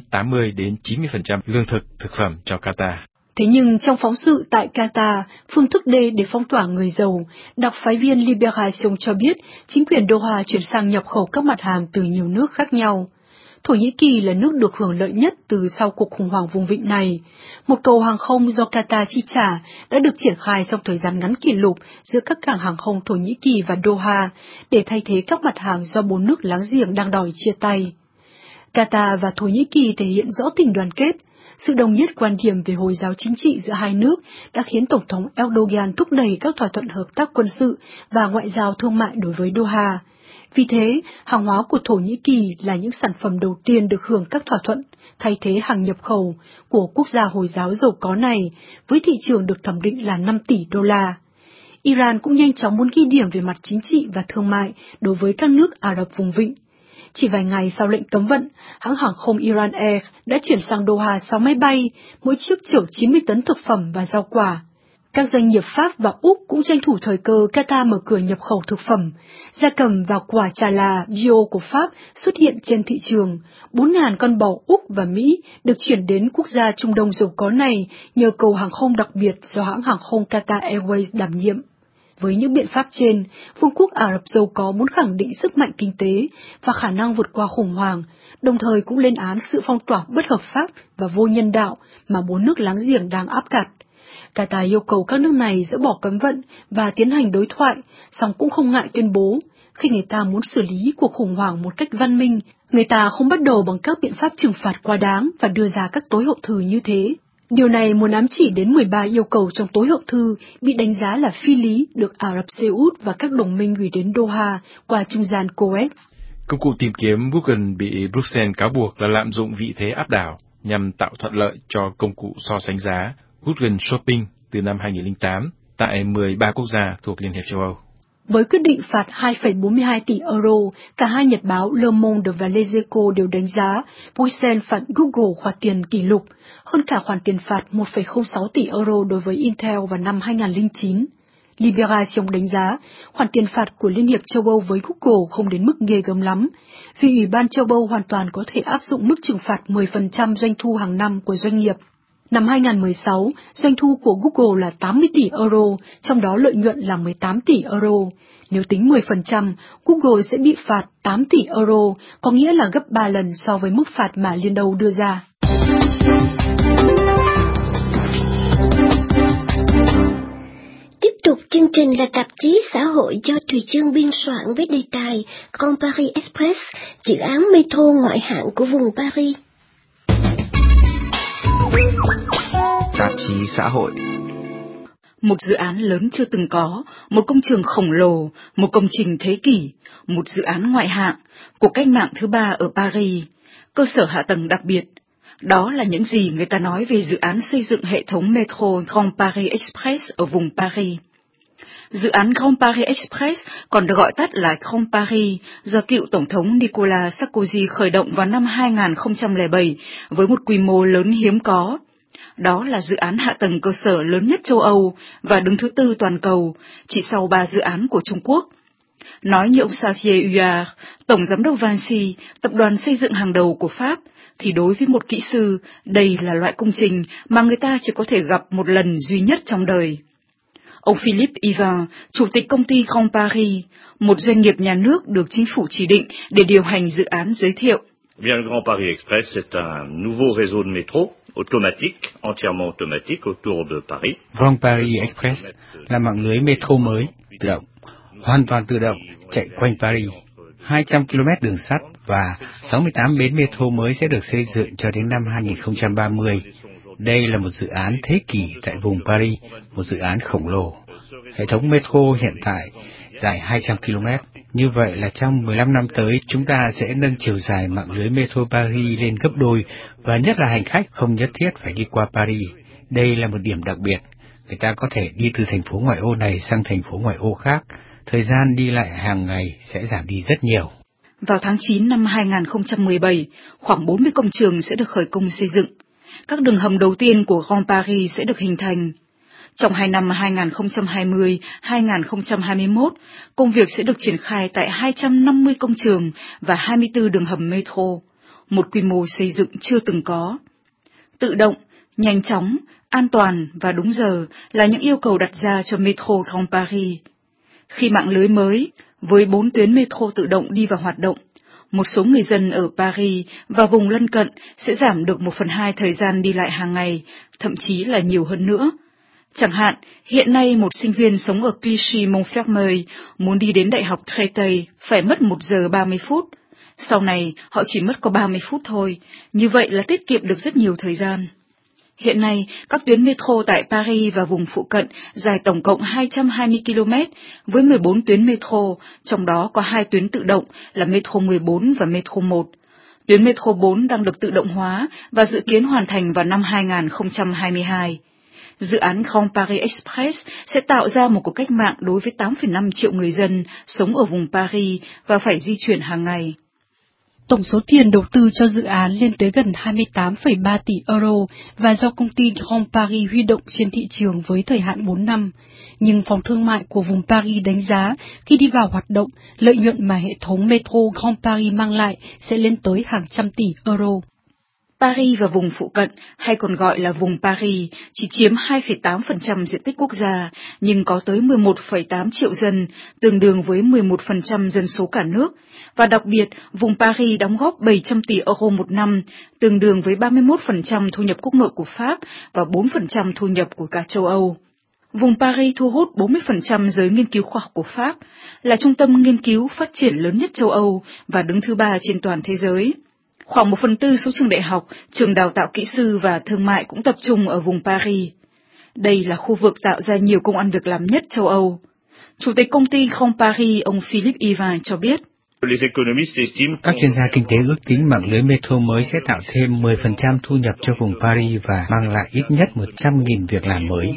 80-90% lương thực, thực phẩm cho Qatar. Thế nhưng trong phóng sự tại Qatar, phương thức D để phong tỏa người giàu, đặc phái viên Libération cho biết chính quyền Doha chuyển sang nhập khẩu các mặt hàng từ nhiều nước khác nhau. Thổ Nhĩ Kỳ là nước được hưởng lợi nhất từ sau cuộc khủng hoảng vùng vịnh này. Một cầu hàng không do Qatar chi trả đã được triển khai trong thời gian ngắn kỷ lục giữa các cảng hàng không Thổ Nhĩ Kỳ và Doha để thay thế các mặt hàng do 4 nước láng giềng đang đòi chia tay. Qatar và Thổ Nhĩ Kỳ thể hiện rõ tình đoàn kết. Sự đồng nhất quan điểm về Hồi giáo chính trị giữa hai nước đã khiến Tổng thống Erdogan thúc đẩy các thỏa thuận hợp tác quân sự và ngoại giao thương mại đối với Doha. Vì thế, hàng hóa của Thổ Nhĩ Kỳ là những sản phẩm đầu tiên được hưởng các thỏa thuận thay thế hàng nhập khẩu của quốc gia Hồi giáo giàu có này, với thị trường được thẩm định là 5 tỷ đô la. Iran cũng nhanh chóng muốn ghi điểm về mặt chính trị và thương mại đối với các nước Ả Rập vùng vịnh. Chỉ vài ngày sau lệnh cấm vận, hãng hàng không Iran Air đã chuyển sang Doha 6 máy bay, mỗi chiếc chở 90 tấn thực phẩm và rau quả. Các doanh nghiệp Pháp và Úc cũng tranh thủ thời cơ Qatar mở cửa nhập khẩu thực phẩm. Gia cầm và quả trà là bio của Pháp xuất hiện trên thị trường. 4.000 con bò Úc và Mỹ được chuyển đến quốc gia Trung Đông giàu có này nhờ cầu hàng không đặc biệt do hãng hàng không Qatar Airways đảm nhiệm. Với những biện pháp trên, Vương quốc Ả Rập giàu có muốn khẳng định sức mạnh kinh tế và khả năng vượt qua khủng hoảng, đồng thời cũng lên án sự phong tỏa bất hợp pháp và vô nhân đạo mà 4 nước láng giềng đang áp đặt. Qatar yêu cầu các nước này dỡ bỏ cấm vận và tiến hành đối thoại, song cũng không ngại tuyên bố, khi người ta muốn xử lý cuộc khủng hoảng một cách văn minh, người ta không bắt đầu bằng các biện pháp trừng phạt quá đáng và đưa ra các tối hậu thư như thế. Điều này muốn ám chỉ đến 13 yêu cầu trong tối hậu thư bị đánh giá là phi lý được Ả Rập Xê Út và các đồng minh gửi đến Doha qua trung gian Coet. Công cụ tìm kiếm Google bị Bruxelles cáo buộc là lạm dụng vị thế áp đảo nhằm tạo thuận lợi cho công cụ so sánh giá Google Shopping từ năm 2008 tại 13 quốc gia thuộc Liên hiệp châu Âu. Với quyết định phạt 2,42 tỷ euro, cả hai nhật báo Le Monde và Les Echos đều đánh giá Bruxelles phạt Google khoản tiền kỷ lục, hơn cả khoản tiền phạt 1,06 tỷ euro đối với Intel vào năm 2009. Libération đánh giá khoản tiền phạt của Liên hiệp châu Âu với Google không đến mức ghê gớm lắm, vì Ủy ban châu Âu hoàn toàn có thể áp dụng mức trừng phạt 10% doanh thu hàng năm của doanh nghiệp. Năm 2016, doanh thu của Google là 80 tỷ euro, trong đó lợi nhuận là 18 tỷ euro. Nếu tính 10%, Google sẽ bị phạt 8 tỷ euro, có nghĩa là gấp 3 lần so với mức phạt mà Liên Âu đưa ra. Tiếp tục chương trình là tạp chí xã hội do Thùy Dương biên soạn với đề tài Grand Paris Express, dự án metro ngoại hạng của vùng Paris. Tạp chí xã hội. Một dự án lớn chưa từng có, một công trường khổng lồ, một công trình thế kỷ, một dự án ngoại hạng, cuộc cách mạng thứ ba ở Paris, cơ sở hạ tầng đặc biệt. Đó là những gì người ta nói về dự án xây dựng hệ thống metro Grand Paris Express ở vùng Paris. Dự án Grand Paris Express, còn được gọi tắt là Grand Paris, do cựu Tổng thống Nicolas Sarkozy khởi động vào năm 2007 với một quy mô lớn hiếm có. Đó là dự án hạ tầng cơ sở lớn nhất châu Âu và đứng thứ 4 toàn cầu, chỉ sau 3 dự án của Trung Quốc. Nói như ông Xavier Huillard, Tổng giám đốc Vinci, tập đoàn xây dựng hàng đầu của Pháp, thì đối với một kỹ sư, đây là loại công trình mà người ta chỉ có thể gặp một lần duy nhất trong đời. Ông Philippe Ivan, chủ tịch công ty Grand Paris, một doanh nghiệp nhà nước được chính phủ chỉ định để điều hành dự án giới thiệu. Bien, le Grand Paris Express, c'est un nouveau réseau de métro automatique, entièrement automatique autour de Paris. Grand Paris Express là mạng lưới metro mới, tự động, hoàn toàn tự động, chạy quanh Paris. 200 km đường sắt và 68 bến metro mới sẽ được xây dựng cho đến năm 2030. Đây là một dự án thế kỷ tại vùng Paris, một dự án khổng lồ. Hệ thống metro hiện tại dài 200 km. Như vậy là trong 15 năm tới, chúng ta sẽ nâng chiều dài mạng lưới metro Paris lên gấp đôi, và nhất là hành khách không nhất thiết phải đi qua Paris. Đây là một điểm đặc biệt. Người ta có thể đi từ thành phố ngoại ô này sang thành phố ngoại ô khác. Thời gian đi lại hàng ngày sẽ giảm đi rất nhiều. Vào tháng 9 năm 2017, khoảng 40 công trường sẽ được khởi công xây dựng. Các đường hầm đầu tiên của Grand Paris sẽ được hình thành. Trong 2 năm 2020-2021, công việc sẽ được triển khai tại 250 công trường và 24 đường hầm metro, một quy mô xây dựng chưa từng có. Tự động, nhanh chóng, an toàn và đúng giờ là những yêu cầu đặt ra cho metro Grand Paris. Khi mạng lưới mới, với 4 tuyến metro tự động đi vào hoạt động, một số người dân ở Paris và vùng lân cận sẽ giảm được 1/2 thời gian đi lại hàng ngày, thậm chí là nhiều hơn nữa. Chẳng hạn, hiện nay một sinh viên sống ở Clichy-Montfermeil muốn đi đến Đại học Créteil phải mất 1 giờ 30 phút. Sau này, họ chỉ mất có 30 phút thôi, như vậy là tiết kiệm được rất nhiều thời gian. Hiện nay, các tuyến metro tại Paris và vùng phụ cận dài tổng cộng 220 km với 14 tuyến metro, trong đó có 2 tuyến tự động là metro 14 và metro 1. Tuyến metro 4 đang được tự động hóa và dự kiến hoàn thành vào năm 2022. Dự án Grand Paris Express sẽ tạo ra một cuộc cách mạng đối với 8,5 triệu người dân sống ở vùng Paris và phải di chuyển hàng ngày. Tổng số tiền đầu tư cho dự án lên tới gần 28,3 tỷ euro và do công ty Grand Paris huy động trên thị trường với thời hạn 4 năm. Nhưng phòng thương mại của vùng Paris đánh giá khi đi vào hoạt động, lợi nhuận mà hệ thống metro Grand Paris mang lại sẽ lên tới hàng trăm tỷ euro. Paris và vùng phụ cận, hay còn gọi là vùng Paris, chỉ chiếm 2,8% diện tích quốc gia, nhưng có tới 11,8 triệu dân, tương đương với 11% dân số cả nước. Và đặc biệt, vùng Paris đóng góp 700 tỷ euro một năm, tương đương với 31% thu nhập quốc nội của Pháp và 4% thu nhập của cả châu Âu. Vùng Paris thu hút 40% giới nghiên cứu khoa học của Pháp, là trung tâm nghiên cứu phát triển lớn nhất châu Âu và đứng thứ 3 trên toàn thế giới. Khoảng 1/4 số trường đại học, trường đào tạo kỹ sư và thương mại cũng tập trung ở vùng Paris. Đây là khu vực tạo ra nhiều công ăn việc làm nhất châu Âu. Chủ tịch công ty Grand Paris, ông Philippe Ivan cho biết. Các chuyên gia kinh tế ước tính mạng lưới metro mới sẽ tạo thêm 10% thu nhập cho vùng Paris và mang lại ít nhất 100.000 việc làm mới.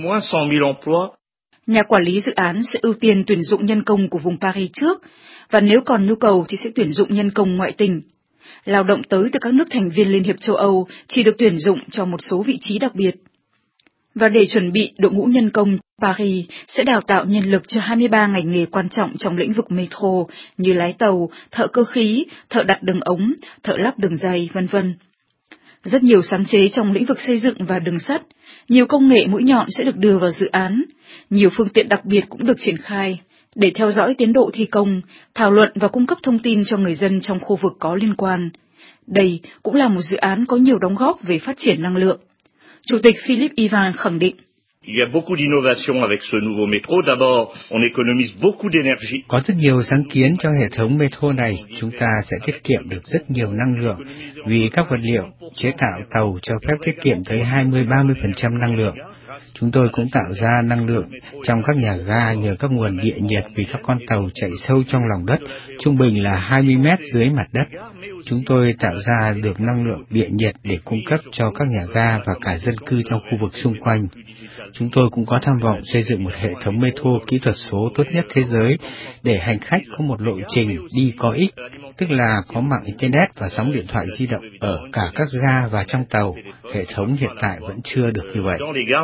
Nhà quản lý dự án sẽ ưu tiên tuyển dụng nhân công của vùng Paris trước, và nếu còn nhu cầu thì sẽ tuyển dụng nhân công ngoại tỉnh. Lao động tới từ các nước thành viên Liên hiệp châu Âu chỉ được tuyển dụng cho một số vị trí đặc biệt. Và để chuẩn bị đội ngũ nhân công, Paris sẽ đào tạo nhân lực cho 23 ngành nghề quan trọng trong lĩnh vực metro như lái tàu, thợ cơ khí, thợ đặt đường ống, thợ lắp đường dây, v.v. Rất nhiều sáng chế trong lĩnh vực xây dựng và đường sắt, nhiều công nghệ mũi nhọn sẽ được đưa vào dự án, nhiều phương tiện đặc biệt cũng được triển khai để theo dõi tiến độ thi công, thảo luận và cung cấp thông tin cho người dân trong khu vực có liên quan. Đây cũng là một dự án có nhiều đóng góp về phát triển năng lượng. Chủ tịch Philippe Ivan khẳng định. Il y a beaucoup d'innovations avec ce nouveau métro. D'abord, on économise beaucoup d'énergie. Có rất nhiều sáng kiến cho hệ thống metro này, chúng ta sẽ tiết kiệm được rất nhiều năng lượng vì các vật liệu chế tạo tàu cho phép tiết kiệm tới 20-30% năng lượng. Chúng tôi cũng tạo ra năng lượng trong các nhà ga nhờ các nguồn địa nhiệt vì các con tàu chạy sâu trong lòng đất, trung bình là 20 mét dưới mặt đất. Chúng tôi tạo ra được năng lượng địa nhiệt để cung cấp cho các nhà ga và cả dân cư trong khu vực xung quanh. Chúng tôi cũng có tham vọng xây dựng một hệ thống metro kỹ thuật số tốt nhất thế giới để hành khách có một lộ trình đi có ích, tức là có mạng Internet và sóng điện thoại di động ở cả các ga và trong tàu. Hệ thống hiện tại vẫn chưa được như vậy.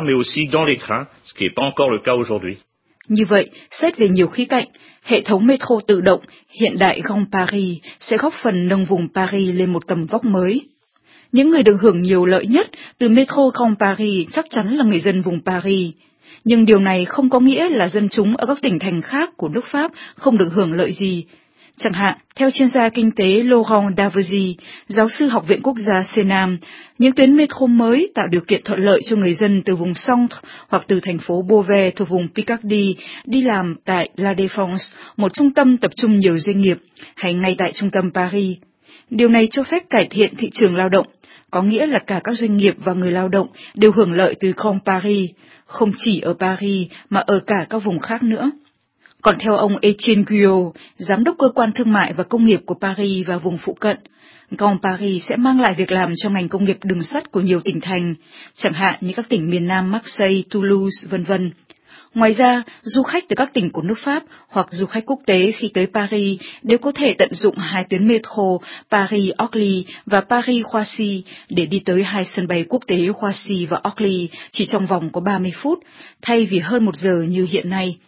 Như vậy, xét về nhiều khía cạnh, hệ thống metro tự động hiện đại Grand Paris sẽ góp phần nâng vùng Paris lên một tầm vóc mới. Những người được hưởng nhiều lợi nhất từ metro Grand Paris chắc chắn là người dân vùng Paris. Nhưng điều này không có nghĩa là dân chúng ở các tỉnh thành khác của nước Pháp không được hưởng lợi gì. Chẳng hạn, theo chuyên gia kinh tế Laurent Davesy, giáo sư Học viện Quốc gia Senam, những tuyến metro mới tạo điều kiện thuận lợi cho người dân từ vùng Centre hoặc từ thành phố Beauvais thuộc vùng Picardy đi làm tại La Défense, một trung tâm tập trung nhiều doanh nghiệp, hay ngay tại trung tâm Paris. Điều này cho phép cải thiện thị trường lao động, có nghĩa là cả các doanh nghiệp và người lao động đều hưởng lợi từ Grand Paris, không chỉ ở Paris mà ở cả các vùng khác nữa. Còn theo ông Etienne Guyot, giám đốc cơ quan thương mại và công nghiệp của Paris và vùng phụ cận, Grand Paris sẽ mang lại việc làm cho ngành công nghiệp đường sắt của nhiều tỉnh thành, chẳng hạn như các tỉnh miền Nam Marseille, Toulouse, v.v. Ngoài ra, du khách từ các tỉnh của nước Pháp hoặc du khách quốc tế khi tới Paris đều có thể tận dụng hai tuyến metro Paris-Orly và Paris-Roissy để đi tới hai sân bay quốc tế Roissy và Orly chỉ trong vòng có 30 phút, thay vì hơn 1 giờ như hiện nay.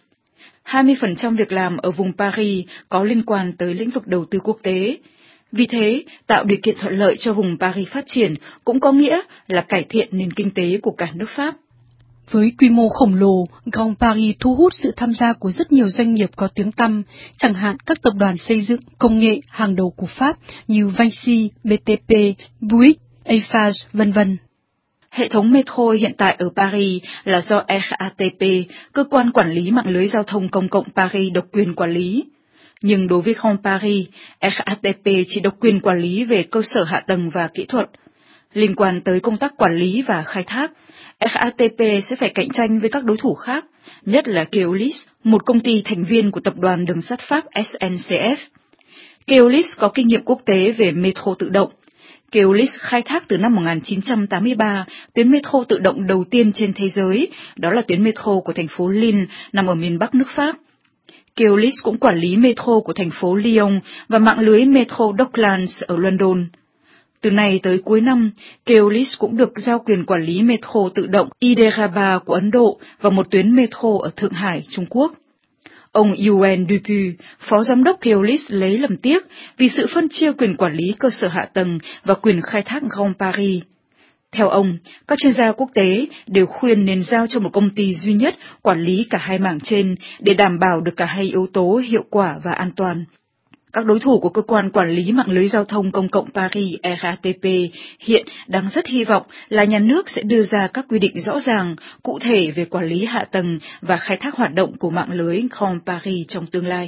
20% việc làm ở vùng Paris có liên quan tới lĩnh vực đầu tư quốc tế. Vì thế, tạo điều kiện thuận lợi cho vùng Paris phát triển cũng có nghĩa là cải thiện nền kinh tế của cả nước Pháp. Với quy mô khổng lồ, Grand Paris thu hút sự tham gia của rất nhiều doanh nghiệp có tiếng tăm, chẳng hạn các tập đoàn xây dựng công nghệ hàng đầu của Pháp như Vinci, BTP, Bouygues, Eiffage, v.v. Hệ thống metro hiện tại ở Paris là do RATP, cơ quan quản lý mạng lưới giao thông công cộng Paris độc quyền quản lý. Nhưng đối với Grand Paris, RATP chỉ độc quyền quản lý về cơ sở hạ tầng và kỹ thuật. Liên quan tới công tác quản lý và khai thác, RATP sẽ phải cạnh tranh với các đối thủ khác, nhất là Keolis, một công ty thành viên của tập đoàn đường sắt Pháp SNCF. Keolis có kinh nghiệm quốc tế về metro tự động. Keolis khai thác từ năm 1983 tuyến metro tự động đầu tiên trên thế giới, đó là tuyến metro của thành phố Lille nằm ở miền Bắc nước Pháp. Keolis cũng quản lý metro của thành phố Lyon và mạng lưới metro Docklands ở London. Từ nay tới cuối năm, Keolis cũng được giao quyền quản lý metro tự động Hyderabad của Ấn Độ và một tuyến metro ở Thượng Hải, Trung Quốc. Ông Yuen Dupuy, phó giám đốc Keolis lấy làm tiếc vì sự phân chia quyền quản lý cơ sở hạ tầng và quyền khai thác Grand Paris. Theo ông, các chuyên gia quốc tế đều khuyên nên giao cho một công ty duy nhất quản lý cả hai mảng trên để đảm bảo được cả hai yếu tố hiệu quả và an toàn. Các đối thủ của cơ quan quản lý mạng lưới giao thông công cộng Paris RATP hiện đang rất hy vọng là nhà nước sẽ đưa ra các quy định rõ ràng, cụ thể về quản lý hạ tầng và khai thác hoạt động của mạng lưới Grand Paris trong tương lai.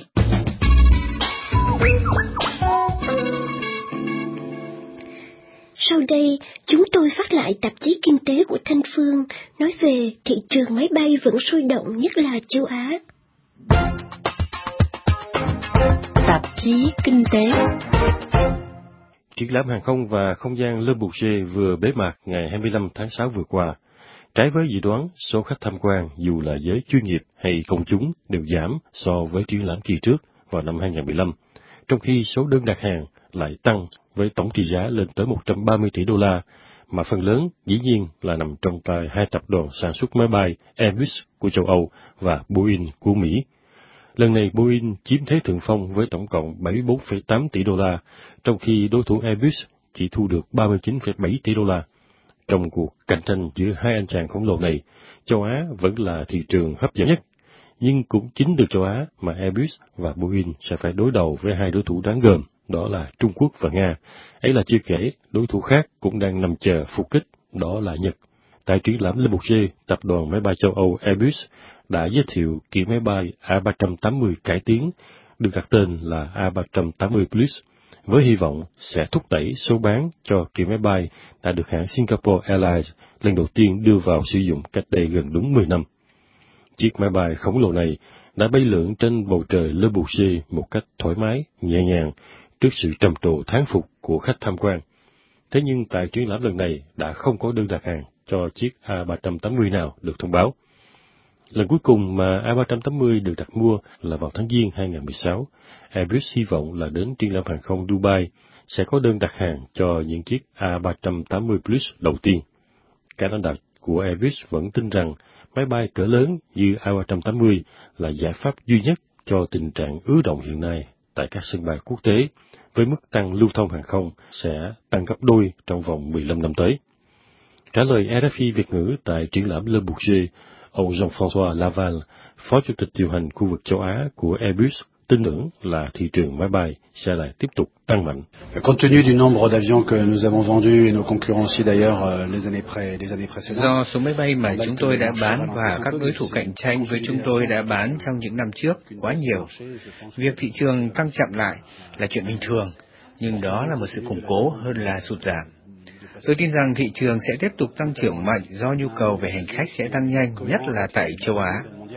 Sau đây, chúng tôi phát lại tạp chí kinh tế của Thanh Phương, nói về thị trường máy bay vẫn sôi động nhất là châu Á. Tạp chí kinh tế. Triển lãm hàng không và không gian Le Bourget vừa bế mạc ngày 25 tháng 6 vừa qua. Trái với dự đoán, số khách tham quan dù là giới chuyên nghiệp hay công chúng đều giảm so với triển lãm kỳ trước vào năm 2015, trong khi số đơn đặt hàng lại tăng với tổng trị giá lên tới 130 tỷ đô la, mà phần lớn dĩ nhiên là nằm trong tay hai tập đoàn sản xuất máy bay Airbus của châu Âu và Boeing của Mỹ. Lần này Boeing chiếm thế thượng phong với tổng cộng 74,8 tỷ đô la, trong khi đối thủ Airbus chỉ thu được 39,7 tỷ đô la. Trong cuộc cạnh tranh giữa hai anh chàng khổng lồ này, châu Á vẫn là thị trường hấp dẫn nhất. Nhưng cũng chính từ châu Á mà Airbus và Boeing sẽ phải đối đầu với hai đối thủ đáng gờm, đó là Trung Quốc và Nga. Ấy là chưa kể, đối thủ khác cũng đang nằm chờ phục kích, đó là Nhật. Tại triển lãm Le Bourget, tập đoàn máy bay châu Âu Airbus đã giới thiệu kiểu máy bay A380 cải tiến, được đặt tên là A380 Plus, với hy vọng sẽ thúc đẩy số bán cho kiểu máy bay đã được hãng Singapore Airlines lần đầu tiên đưa vào sử dụng cách đây gần đúng 10 năm. Chiếc máy bay khổng lồ này đã bay lượn trên bầu trời Le Bourget một cách thoải mái, nhẹ nhàng, trước sự trầm trồ thán phục của khách tham quan. Thế nhưng tại triển lãm lần này đã không có đơn đặt hàng cho chiếc A380 nào được thông báo. Lần cuối cùng mà A380 được đặt mua là vào tháng Giêng 2016. Airbus hy vọng là đến triển lãm hàng không Dubai sẽ có đơn đặt hàng cho những chiếc A380 Plus đầu tiên. Các lãnh đạo của Airbus vẫn tin rằng máy bay cỡ lớn như A380 là giải pháp duy nhất cho tình trạng ứ động hiện nay tại các sân bay quốc tế, với mức tăng lưu thông hàng không sẽ tăng gấp đôi trong vòng 15 năm tới. Trả lời RFI Việt ngữ tại triển lãm Le Bourget, ông Jean-François Laval, Phó Chủ tịch điều hành khu vực châu Á của Airbus, tin tưởng là thị trường máy bay sẽ lại tiếp tục tăng mạnh. Compte tenu du nombre d'avions que nous avons vendus et nos concurrents aussi d'ailleurs les années précédentes. Do số máy bay mà chúng tôi đã bán và các đối thủ cạnh tranh với chúng tôi đã bán trong những năm trước quá nhiều, việc thị trường tăng chậm lại là chuyện bình thường, nhưng đó là một sự củng cố hơn là sụt giảm. Tôi tin rằng thị trường sẽ tiếp tục tăng trưởng mạnh do nhu cầu về hành khách sẽ tăng nhanh, nhất là tại châu Á.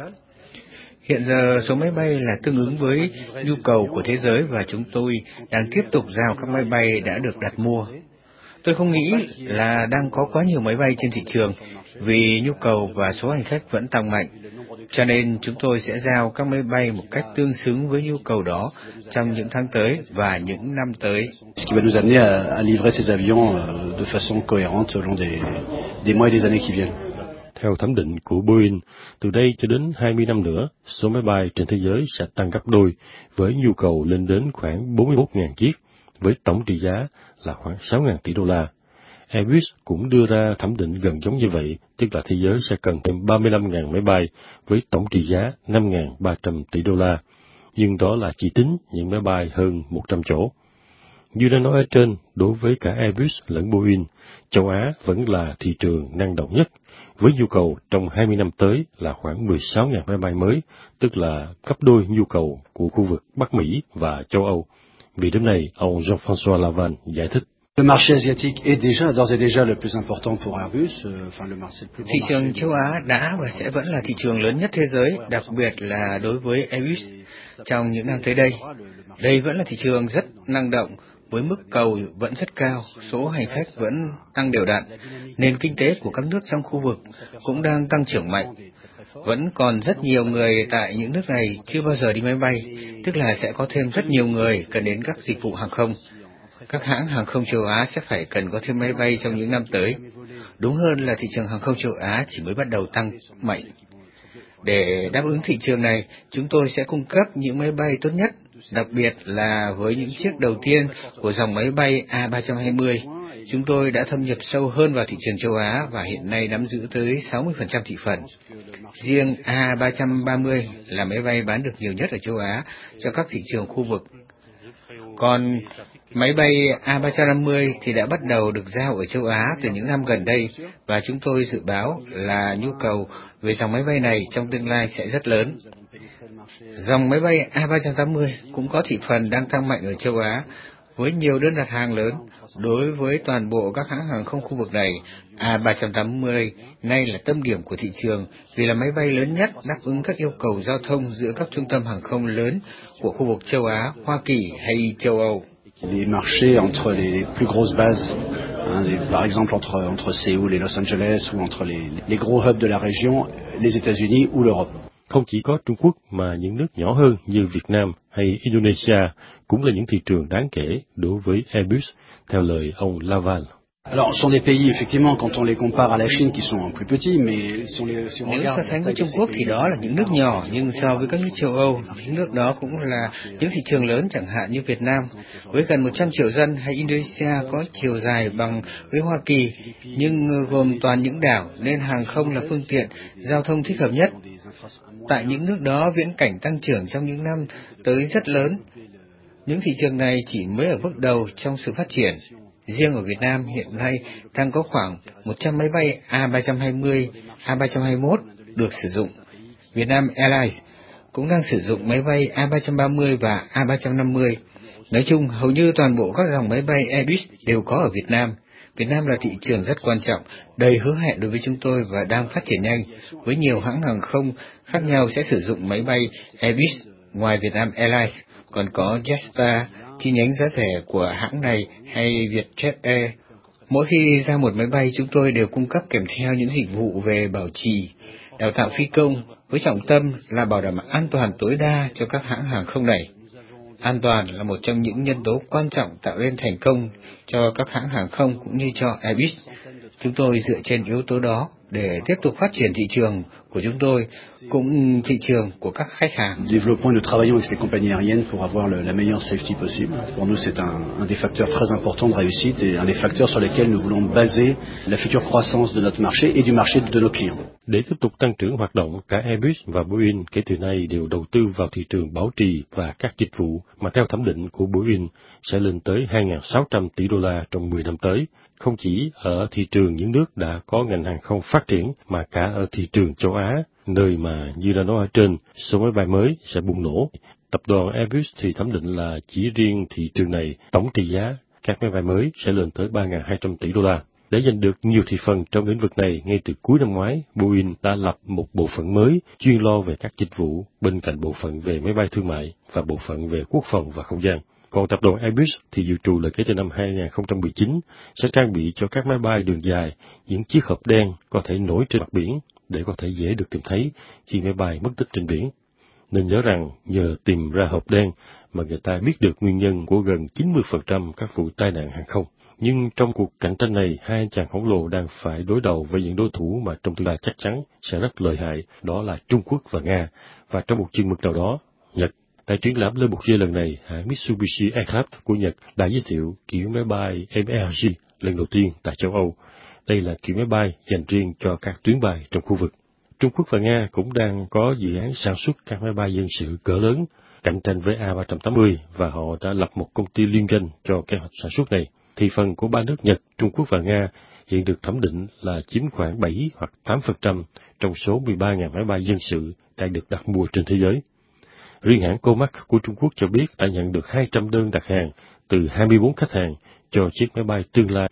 Hiện giờ số máy bay là tương ứng với nhu cầu của thế giới và chúng tôi đang tiếp tục giao các máy bay đã được đặt mua. Tôi không nghĩ là đang có quá nhiều máy bay trên thị trường vì nhu cầu và số hành khách vẫn tăng mạnh. Cho nên chúng tôi sẽ giao các máy bay một cách tương xứng với nhu cầu đó trong những tháng tới và những năm tới. Ce qui va nous amener à livrer ces avions de façon cohérente au long des mois et des années qui viennent. Theo thẩm định của Boeing, từ đây cho đến 20 năm nữa, số máy bay trên thế giới sẽ tăng gấp đôi, với nhu cầu lên đến khoảng 41.000 chiếc, với tổng trị giá là khoảng 6.000 tỷ đô la. Airbus cũng đưa ra thẩm định gần giống như vậy, tức là thế giới sẽ cần thêm 35.000 máy bay, với tổng trị giá 5.300 tỷ đô la. Nhưng đó là chỉ tính những máy bay hơn 100 chỗ. Như đã nói ở trên, đối với cả Airbus lẫn Boeing, châu Á vẫn là thị trường năng động nhất, với nhu cầu trong 20 năm tới là khoảng 16.000 máy bay mới, tức là gấp đôi nhu cầu của khu vực Bắc Mỹ và châu Âu. Vì điểm này, ông Jean-François Laval giải thích. Le marché asiatique est d'ores et déjà le plus important pour Airbus, le marché le plus. Thị trường châu Á đã và sẽ vẫn là thị trường lớn nhất thế giới, đặc biệt là đối với Airbus trong những năm tới đây. Đây vẫn là thị trường rất năng động, với mức cầu vẫn rất cao, số hành khách vẫn tăng đều đặn. Nền kinh tế của các nước trong khu vực cũng đang tăng trưởng mạnh. Vẫn còn rất nhiều người tại những nước này chưa bao giờ đi máy bay, tức là sẽ có thêm rất nhiều người cần đến các dịch vụ hàng không. Các hãng hàng không châu Á sẽ phải cần có thêm máy bay trong những năm tới. Đúng hơn là thị trường hàng không châu Á chỉ mới bắt đầu tăng mạnh. Để đáp ứng thị trường này, chúng tôi sẽ cung cấp những máy bay tốt nhất, đặc biệt là với những chiếc đầu tiên của dòng máy bay A320. Chúng tôi đã thâm nhập sâu hơn vào thị trường châu Á và hiện nay nắm giữ tới 60% thị phần. Riêng A330 là máy bay bán được nhiều nhất ở châu Á cho các thị trường khu vực. Còn máy bay A350 thì đã bắt đầu được giao ở châu Á từ những năm gần đây và chúng tôi dự báo là nhu cầu về dòng máy bay này trong tương lai sẽ rất lớn. Dòng máy bay A380 cũng có thị phần đang tăng mạnh ở châu Á với nhiều đơn đặt hàng lớn. Đối với toàn bộ các hãng hàng không khu vực này, A380 nay là tâm điểm của thị trường vì là máy bay lớn nhất đáp ứng các yêu cầu giao thông giữa các trung tâm hàng không lớn của khu vực châu Á, Hoa Kỳ hay châu Âu. Les marchés entre les plus grosses bases, par exemple entre Séoul et Los Angeles ou entre les gros hubs de la région, les États-Unis ou l'Europe. Không chỉ có Trung Quốc mà những nước nhỏ hơn như Việt Nam hay Indonesia cũng là những thị trường đáng kể đối với Airbus, theo lời ông Laval. Alors, ce sont des pays, effectivement, quand on les compare à la Chine, qui sont plus petits, mais si on Nếu regarde... so sánh với Trung Quốc thì đó là những nước nhỏ, nhưng so với các nước châu Âu, những nước đó cũng là những thị trường lớn, chẳng hạn như Việt Nam, với gần 100 triệu dân, hay Indonesia có chiều dài bằng với Hoa Kỳ, nhưng gồm toàn những đảo, nên hàng không là phương tiện giao thông thích hợp nhất. Tại những nước đó, viễn cảnh tăng trưởng trong những năm tới rất lớn. Những thị trường này chỉ mới ở bước đầu trong sự phát triển. Riêng ở Việt Nam hiện nay đang có khoảng 100 máy bay A320, A321 được sử dụng. Vietnam Airlines cũng đang sử dụng máy bay A330 và A350. Nói chung, hầu như toàn bộ các dòng máy bay Airbus đều có ở Việt Nam. Việt Nam là thị trường rất quan trọng, đầy hứa hẹn đối với chúng tôi và đang phát triển nhanh. Với nhiều hãng hàng không khác nhau sẽ sử dụng máy bay Airbus. Ngoài Vietnam Airlines, còn có Jetstar, chi nhánh giá rẻ của hãng này, hay Vietjet Air. Mỗi khi ra một máy bay, chúng tôi đều cung cấp kèm theo những dịch vụ về bảo trì, đào tạo phi công, với trọng tâm là bảo đảm an toàn tối đa cho các hãng hàng không này. An toàn là một trong những nhân tố quan trọng tạo nên thành công cho các hãng hàng không cũng như cho Airbus. Chúng tôi dựa trên yếu tố đó để tiếp tục phát triển thị trường của chúng tôi, cũng thị trường của các khách hàng. Développons et nous travaillons avec les compagnies aériennes pour avoir la meilleure safety possible. Pour nous, c'est un des facteurs très importants de réussite et un des facteurs sur lesquels nous voulons baser la future croissance de notre marché et du marché de nos clients. Để tiếp tục tăng trưởng hoạt động, cả Airbus và Boeing kể từ nay đều đầu tư vào thị trường bảo trì và các dịch vụ mà theo thẩm định của Boeing sẽ lên tới 2.600 tỷ đô la trong 10 năm tới, không chỉ ở thị trường những nước đã có ngành hàng không phát triển mà cả ở thị trường châu Á, nơi mà như đã nói ở trên, số máy bay mới sẽ bùng nổ. Tập đoàn Airbus thì thẩm định là chỉ riêng thị trường này, tổng trị giá các máy bay mới sẽ lên tới 3.200 tỷ đô la. Để giành được nhiều thị phần trong lĩnh vực này, ngay từ cuối năm ngoái, Boeing đã lập một bộ phận mới chuyên lo về các dịch vụ, bên cạnh bộ phận về máy bay thương mại và bộ phận về quốc phòng và không gian. Còn tập đoàn Airbus thì dự trù là kể từ năm 2019 sẽ trang bị cho các máy bay đường dài những chiếc hộp đen có thể nổi trên mặt biển để có thể dễ được tìm thấy khi máy bay mất tích trên biển. Nên nhớ rằng nhờ tìm ra hộp đen mà người ta biết được nguyên nhân của gần 90% các vụ tai nạn hàng không. Nhưng trong cuộc cạnh tranh này, hai anh chàng khổng lồ đang phải đối đầu với những đối thủ mà trong tương lai chắc chắn sẽ rất lợi hại, đó là Trung Quốc và Nga. Và trong một chừng mực nào đó, Nhật. Tại triển lãm Le Bourget lần này, hãng Mitsubishi Aircraft của Nhật đã giới thiệu kiểu máy bay MRJ lần đầu tiên tại châu Âu. Đây là kiểu máy bay dành riêng cho các tuyến bay trong khu vực. Trung Quốc và Nga cũng đang có dự án sản xuất các máy bay dân sự cỡ lớn, cạnh tranh với A380 và họ đã lập một công ty liên doanh cho kế hoạch sản xuất này. Thị phần của ba nước Nhật, Trung Quốc và Nga hiện được thẩm định là chiếm khoảng 7 hoặc 8% trong số 13.000 máy bay dân sự đang được đặt mua trên thế giới. Riêng hãng Comac của Trung Quốc cho biết đã nhận được 200 đơn đặt hàng từ 24 khách hàng cho chiếc máy bay tương lai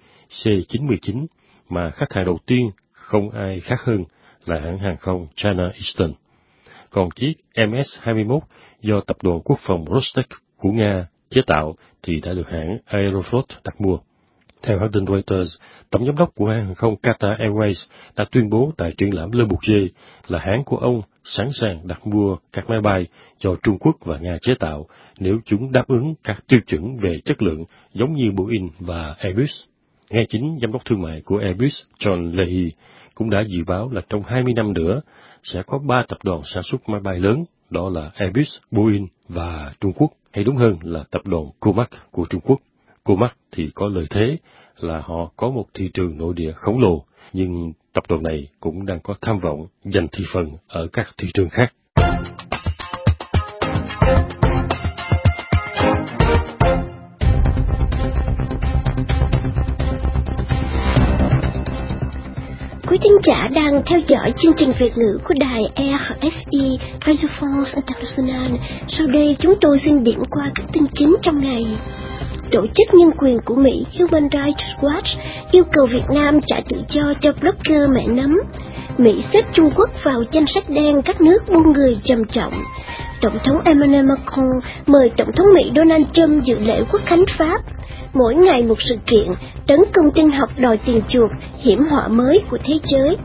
C-919, mà khách hàng đầu tiên không ai khác hơn là hãng hàng không China Eastern. Còn chiếc MS-21 do tập đoàn quốc phòng Rostec của Nga chế tạo thì đã được hãng Aeroflot đặt mua. Theo hãng tin Reuters, tổng giám đốc của hãng hàng không Qatar Airways đã tuyên bố tại triển lãm Le Bourget là hãng của ông sẵn sàng đặt mua các máy bay do Trung Quốc và Nga chế tạo nếu chúng đáp ứng các tiêu chuẩn về chất lượng giống như Boeing và Airbus. Ngay chính giám đốc thương mại của Airbus John Leahy cũng đã dự báo là trong 20 năm nữa sẽ có 3 tập đoàn sản xuất máy bay lớn, đó là Airbus, Boeing và Trung Quốc, hay đúng hơn là tập đoàn Comac của Trung Quốc. Comac thì có lợi thế là họ có một thị trường nội địa khổng lồ, nhưng tập đoàn này cũng đang có tham vọng giành thị phần ở các thị trường khác. Quý thính giả đang theo dõi chương trình Việt ngữ của đài RFI Radio France International. Sau đây chúng tôi xin điểm qua các tin chính trong ngày. Tổ chức nhân quyền của Mỹ Human Rights Watch yêu cầu Việt Nam trả tự do cho blogger mẹ nấm. Mỹ xếp Trung Quốc vào danh sách đen các nước buôn người trầm trọng. Tổng thống Emmanuel Macron mời Tổng thống Mỹ Donald Trump dự lễ Quốc khánh Pháp. Mỗi ngày một sự kiện, tấn công tin học đòi tiền chuộc, hiểm họa mới của thế giới.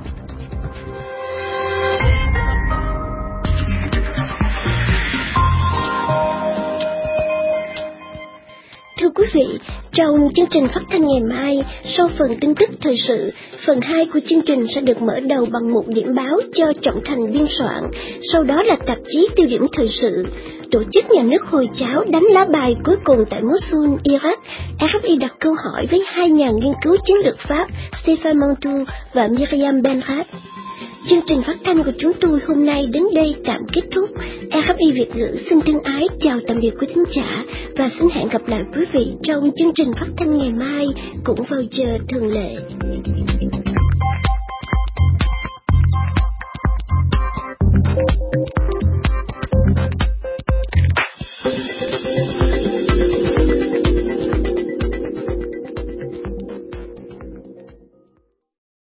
Thưa quý vị, Trong chương trình phát thanh ngày mai, sau phần tin tức thời sự, phần 2 của chương trình sẽ được mở đầu bằng một điểm báo cho Trọng Thành biên soạn, sau đó là tạp chí tiêu điểm thời sự. Tổ chức nhà nước Hồi giáo đánh lá bài cuối cùng tại Mosul, Iraq. RFI đặt câu hỏi với hai nhà nghiên cứu chiến lược Pháp Stéphane Mantoux và Myriam Benrat. Chương trình phát thanh của chúng tôi hôm nay đến đây tạm kết thúc. RFI Việt ngữ xin thân ái chào tạm biệt quý thính giả và xin hẹn gặp lại quý vị trong chương trình phát thanh ngày mai cũng vào giờ thường lệ.